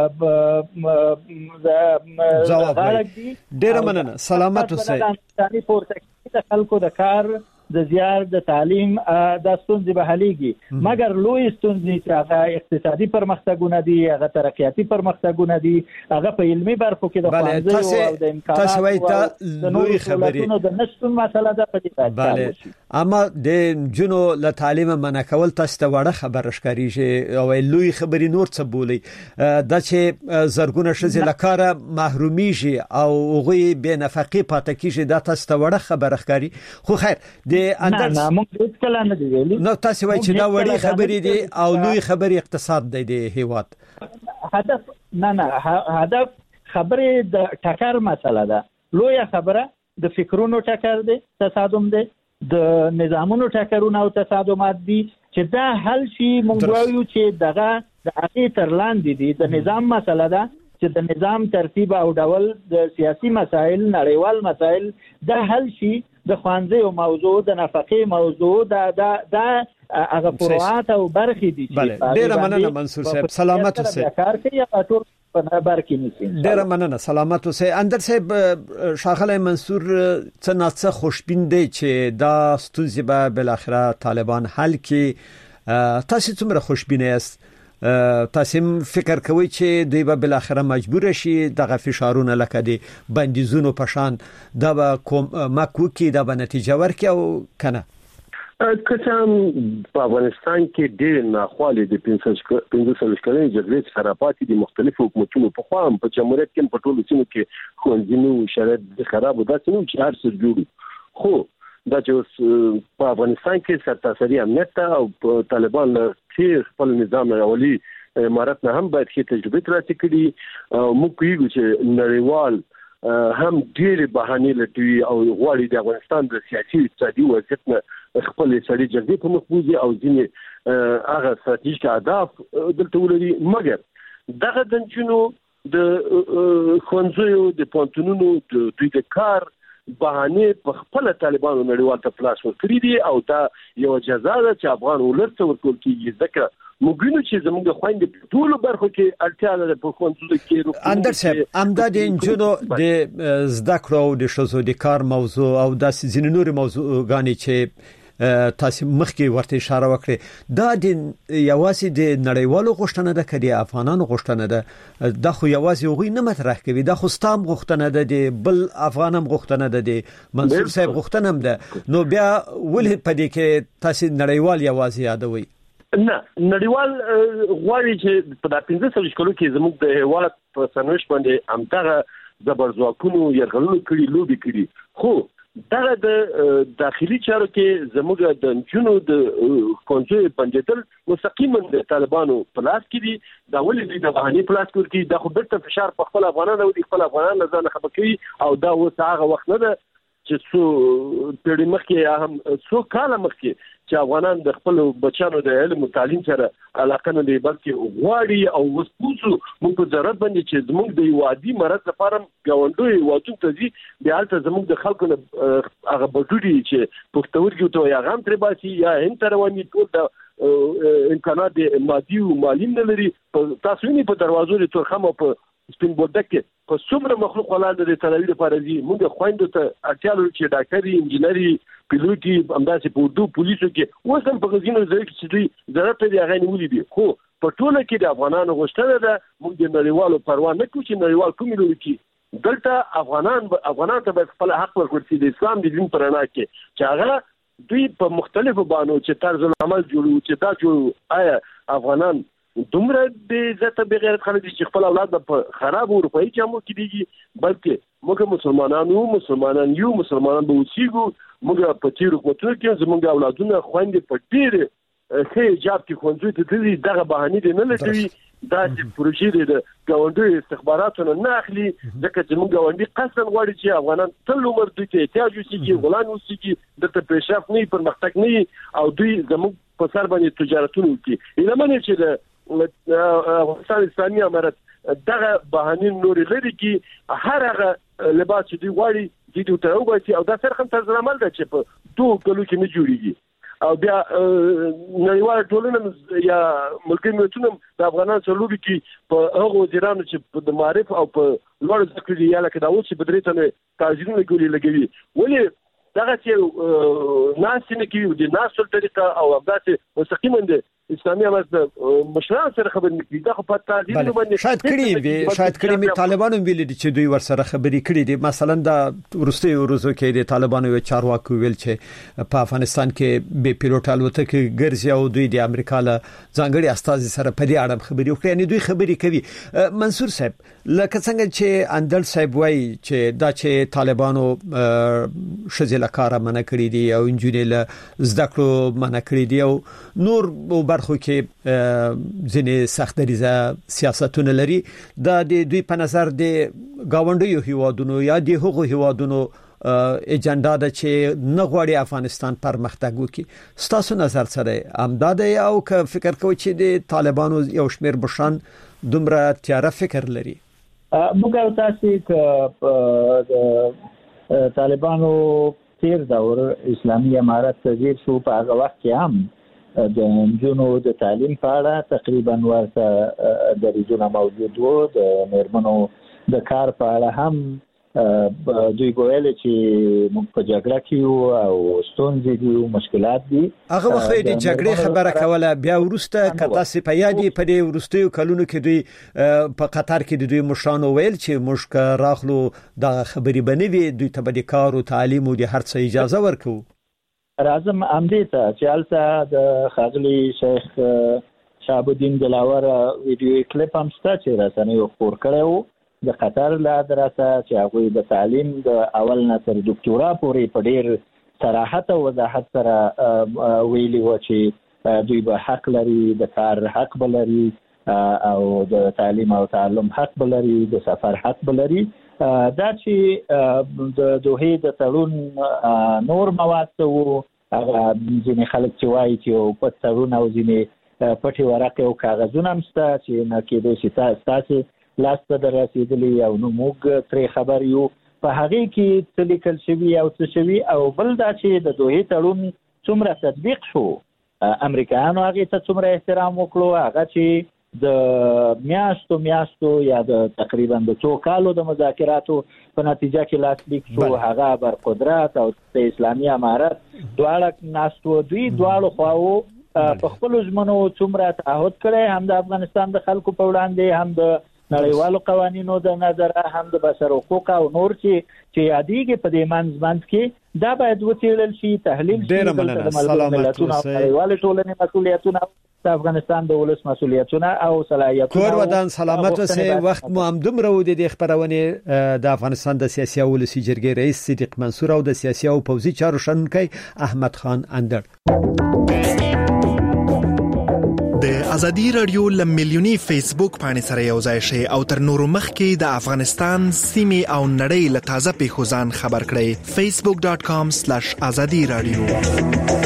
[SPEAKER 24] ځواب ورکړي. ډېر مننه. سلامت اوسئ.
[SPEAKER 2] د خلکو د کار د زیار د تعلیم د ستونزې به حلېږي، مګر لوی ستونزې چې هغه اقتصادي پرمختګونه دي، هغه ترقیاتي پرمختګونه دي، هغه په علمي برخو کې د ښوونځیو او د امکاناتو د نورو سهولتونو د نشتون مسله ده. په دې
[SPEAKER 24] باندې اما د جنو له تعلیم منع کول تاسو ته وړه خبره ښکارېږي او لوی خبرې نور څه بولي دا چې زرګونه ښځې له کاره محرومیږي او هغوی بې نفقې پاتې کېږي، دا تاسو ته وړه خبره ښکاري. خو خیر د اندرس
[SPEAKER 2] نه موږ هیڅ کله نه دی ویلي.
[SPEAKER 24] نو تاسو وایئ چې دا وړي خبرې دي او لوی خبرې اقتصاد دی د هیواد.
[SPEAKER 2] هدف نه نه هدف خبرې د ټکر مسله ده. لوی خبره د فکرونو ټکر دی، تصادم دی، د نظامونو ټکرونه او تصادمات دي چې دا حل شي. موږ وایو چې دغه د هغې تر لاندې دي د نظام مسله ده چې د نظام ترتیب او ډول د سیاسي مسایل نړیوال مسایل دا حل شي. د ښوونځیو موضوع، د نفقې موضوع، دا دا دا هغه فروعات او برخې دي.
[SPEAKER 24] ډېره مننه منصور صاحب. سلامت اوسئ.
[SPEAKER 2] کار کوي یا ټول په برخې نیسي.
[SPEAKER 24] ډېره مننه. سلامت اوسئ. اندر صاحب ښاغلی منصور څه ناڅه خوشبین دی چې دا ستونزې به بالاخره طالبان حل کړي. تاسو څومره خوشبین یاست؟ تاسو فکر کوئ چې دوی به بالاخره مجبور شي دغه فشارونه لکه دي بندیزونو په شان دا به کوم مکوکی دا به نتیجه ورکړي او کنه؟
[SPEAKER 4] کسان په افغانستان کې ډېر ناخوالې د پنځه کلنې جګړې سره پاتې دي. مختلفو حکومتونو په خوا هم په جمهوریت کې په ټولو سیمو کې ښوونځي نه وو، شرایط خراب وو، داسې نه وو چې هر څه جوړ. خو دا چې په افغانستان کې سرتاسري امنیت او طالبان چې خپل نظام راولي امارات نه هم باید ښه تجربه ترلاسه کړي. موږ کوو چې نړیوال هم ډېر بهانې لټوي او غواړي د افغانستان د سیاسي اقتصادي وضعیت نه خپل سړي جګړې په مخ بوځي او ځینې هغه ستراتیژیک اهداف دلته ولري. مګر دغه د نجونو د ښوونځیو د پوهنتونونو د دوی د کار بهانې په خپل طالبانو نړیوال ته پلاس ورکړي دي او دا یو جزا ده چې افغان ولس ته ورکول کېږي. ځکه موږ وینو چې زموږ خویندې په ټولو برخو کې اړتیا لري په ښوونځیو کې.
[SPEAKER 24] اندر صاحب همدا د نجونو د زده کړو او د ښځو د کار موضوع او داسې ځینې نورې موضوعګانې چې تاسو مخکې ورته اشاره وکړه دا د یوازې د نړیوالو غوښتنه ده کړي افغانانو غوښتنه ده. دا خو یوازې هغوی نه مطرح کوي، دا خو ستام غوښتنه ده، د بل افغان هم غوښتنه ده، د منصور صاحب غوښتنه هم ده. نو بیا ولې په دې کې تاسو نړیوال یوازې یادوي؟
[SPEAKER 4] نه نړیوال غواړي چې په د پنځه سوه کلو کې زموږ د هیواد په سرنوشت باندې همدغه زبرځواکونو یرغلونو کړي لوبي کړي خو دغه د داخلي چارو کې زموږ د جنونو د کنټرول بندیدل مستقیما د طالبانو په لاس کې دي دا ولې د بهاني په لاس کې دي د خو بیرته فشار په خپل افغانانو او خپل افغانانو ځان خبر کوي او دا اوس هغه وخت نه ده چې څو پیړۍ مخکې هم څو کاله مخکې چې افغانان د خپل بچانو د علم او تعلیم سره علاقه نه لري بلکې غواړي او وسپوسو موږ په ضرورت باندې چې زموږ د یوادي مرز لپاره غونډوي وادو ته دي د حالت زموږ د خلکو هغه بډوري چې پښتورګي ته یا غام تر باسي یا هم تروانی ټول د امکانات مادي او مالی نه لري تاسو یې په دروازو لري تر خمو په سپین بولدک په څومره مخلوق ولاندې د تلوي لپاره دي موږ خويندو ته اړتیا لرو چې ډاکټري انجینری پیلوټي همداسې په اردو پولیسو کې اوس هم په غزینو ځای کې چې دوی ضرورت لري هغه نیولې دي خو په ټوله کې د افغانانو غوښتنه ده موږ د نړیوالو پروا نه کوو چې نړیوال کومې لوري کې دلته افغانان افغانان ته خپل حق ورکړي د اسلام د دین پرانا کې چې هغه دوی په مختلفو بانو چې طرز العمل جوړو چې دا جوړو آیا افغانان دومره د عزت به غیرت خلک چې خپل اولاد په خراب اروپایي جامو کې دیږي بلکې موږ مسلمانانو مسلمانان یو مسلمانان به وسیګو موږ په تیر حکومتونو کې زموږ اولادونه خويندې په ډېر ښه جاب کې خوندې ته دي دغه بهاني دي نه لټوي دا چې پروژې د ګاونډي استخباراتو نه اخلي ځکه چې موږ ګاونډي قصدن غواړي چې افغانان تل عمر دوی ته احتیاج وسیږي غلان وسیږي د پیشرفت نه پرمختګ نه او دوی زموږ په سر باندې تجارتونه کوي لمنه چې افغانستان اسلامي امارت دغه بهانین نور لري کې هر هغه لباس چې دی غواړي د دې ته وباسي او دا سره هم طرز عمل ده چې په دوه کلو کې نه جوړیږي او بیا نړیوال ټولنه یا ملکي ملتونه د افغانانو سره لوبي کې په هغه وزیرانو چې د معرف او په لوړ ذکر دی یا لکه دا اوس چې بدري ته تاجرونه کوي لګوي ولې دغه چې ناس نه کوي د ناسل طریقه او همداسې مستقیما د اسلامي امارت مشران سره خبرې کوي دا خو په تعظیم باندې
[SPEAKER 24] شاید کړي وي شاید کړي می طالبانو ویل دي چې دوی ورسره خبرې کړي دي مثلا د ورستي ورزو کې د طالبانو یو چارواکي ویل چې په افغانستان کې بي پیلوټ الوتکه ګرځي او دوی د امریکا له ځانګړي استاذ سره په دې اړه خبرې وکړي یعنی دوی خبرې کوي منصور صاحب لکه څنګه چې اندل صاحب وایي چې دا چې طالبانو شذ لکاره منع کړی دي او انجینر له زده کړو منع کړی دي او نور برخو کې ځینې سخت دریزه سیاستونه لري دا د دوی په نظر د گاونډیو هیوادونو یا د هغو هیوادونو اجنډا ده چې نه غواړي افغانستان پرمختګ وکړي ستاسو نظر سره امداد او که فکر کوئ چې د طالبانو یو شمیر بشان دومره تیاره فکر لري
[SPEAKER 2] موږ تاسو ک د طالبانو تیر دور اسلامي امارت تغییر شو په هغه وخت کې هم د جنونو د تعلیم په اړه تقریبا ورته د ریجونه موجود وو د میرمنو د کار په اړه هم دوی ګویل چې موږ په جګړه کې یو او ستونزې دي او مشکلات دي
[SPEAKER 24] هغه وخت د جګړې خبره کوله بیا ورسته کته سي په یادې په دې ورستیو کلونو کې دوی په قطر کې دوی مشران ویل چې موږ راخلو د خبري بنوي دوی ته د کار او تعلیم او د هر څه اجازه ورکو
[SPEAKER 2] راځم امدې ته چې البته د خاغلی شیخ شهاب الدین دلاور ویډیو کلیپ هم ستا چې راسنه یو خبر کړو د قطر له دراسه چې هغه د تعلیم د اول نه تر ډاکټورا پورې په ډیر صراحت او وضاحت سره ویلي و چې دوی به حق لري د کار حق بلري او د تعلیم او تعلم حق بلري د سفر حق بلري دا چې د دوه د تړون نور مواد وو هغه ځینې خلک چې وایي چې په تړون او ځینې پټي ورقه او کاغذونه هم ستا چې نه کېدې چې تاسو لاسته دررسیدلی او نو موږ ترې خبر یو په هغه کې تلیکل شوی او څه شوی او بل دا چې د دوه تړون څومره تطبیق شو امریکایانو هغه ته څومره احترام وکړو هغه چې د میاشتو میاشتو یا د تقریبا د څو کالو د مذاکراتو په نتیجه کې لاسلیک شو هغه بر قدرت او د اسلامي امارت دواړه ناستو دوی دواړو خواو په خپل ژمنو څومره تعهد کړي هم د افغانستان د خلکو په وړاندې هم د نړیوالو قوانینو د نظر هم د بشر حقوق او نور چې چې یادېږي په دې منځ کې دا باید وڅېړل شي تحلیل شي د ملګرو ملتونو او نړیوالو ټولنې مسؤلیتونه د افغانستان د ولس مسولیتونه او صلاحیتونه
[SPEAKER 24] کور ودان سلامت اوسه. وخت مو هم دومره و د خبرونه د افغانستان د سیاسي او ولسی جرګې رئیس صدیق منصور او د سیاسي او پوځي چارو شنونکي احمد خان اندر.
[SPEAKER 5] د ازادي رادیو ل ملیونی فیسبوک باندې سره یو ځای شي او تر نورو مخکې د افغانستان سیمه او نړۍ له تازه پیښو ځان خبر کړئ. facebook dot com slash azadi radio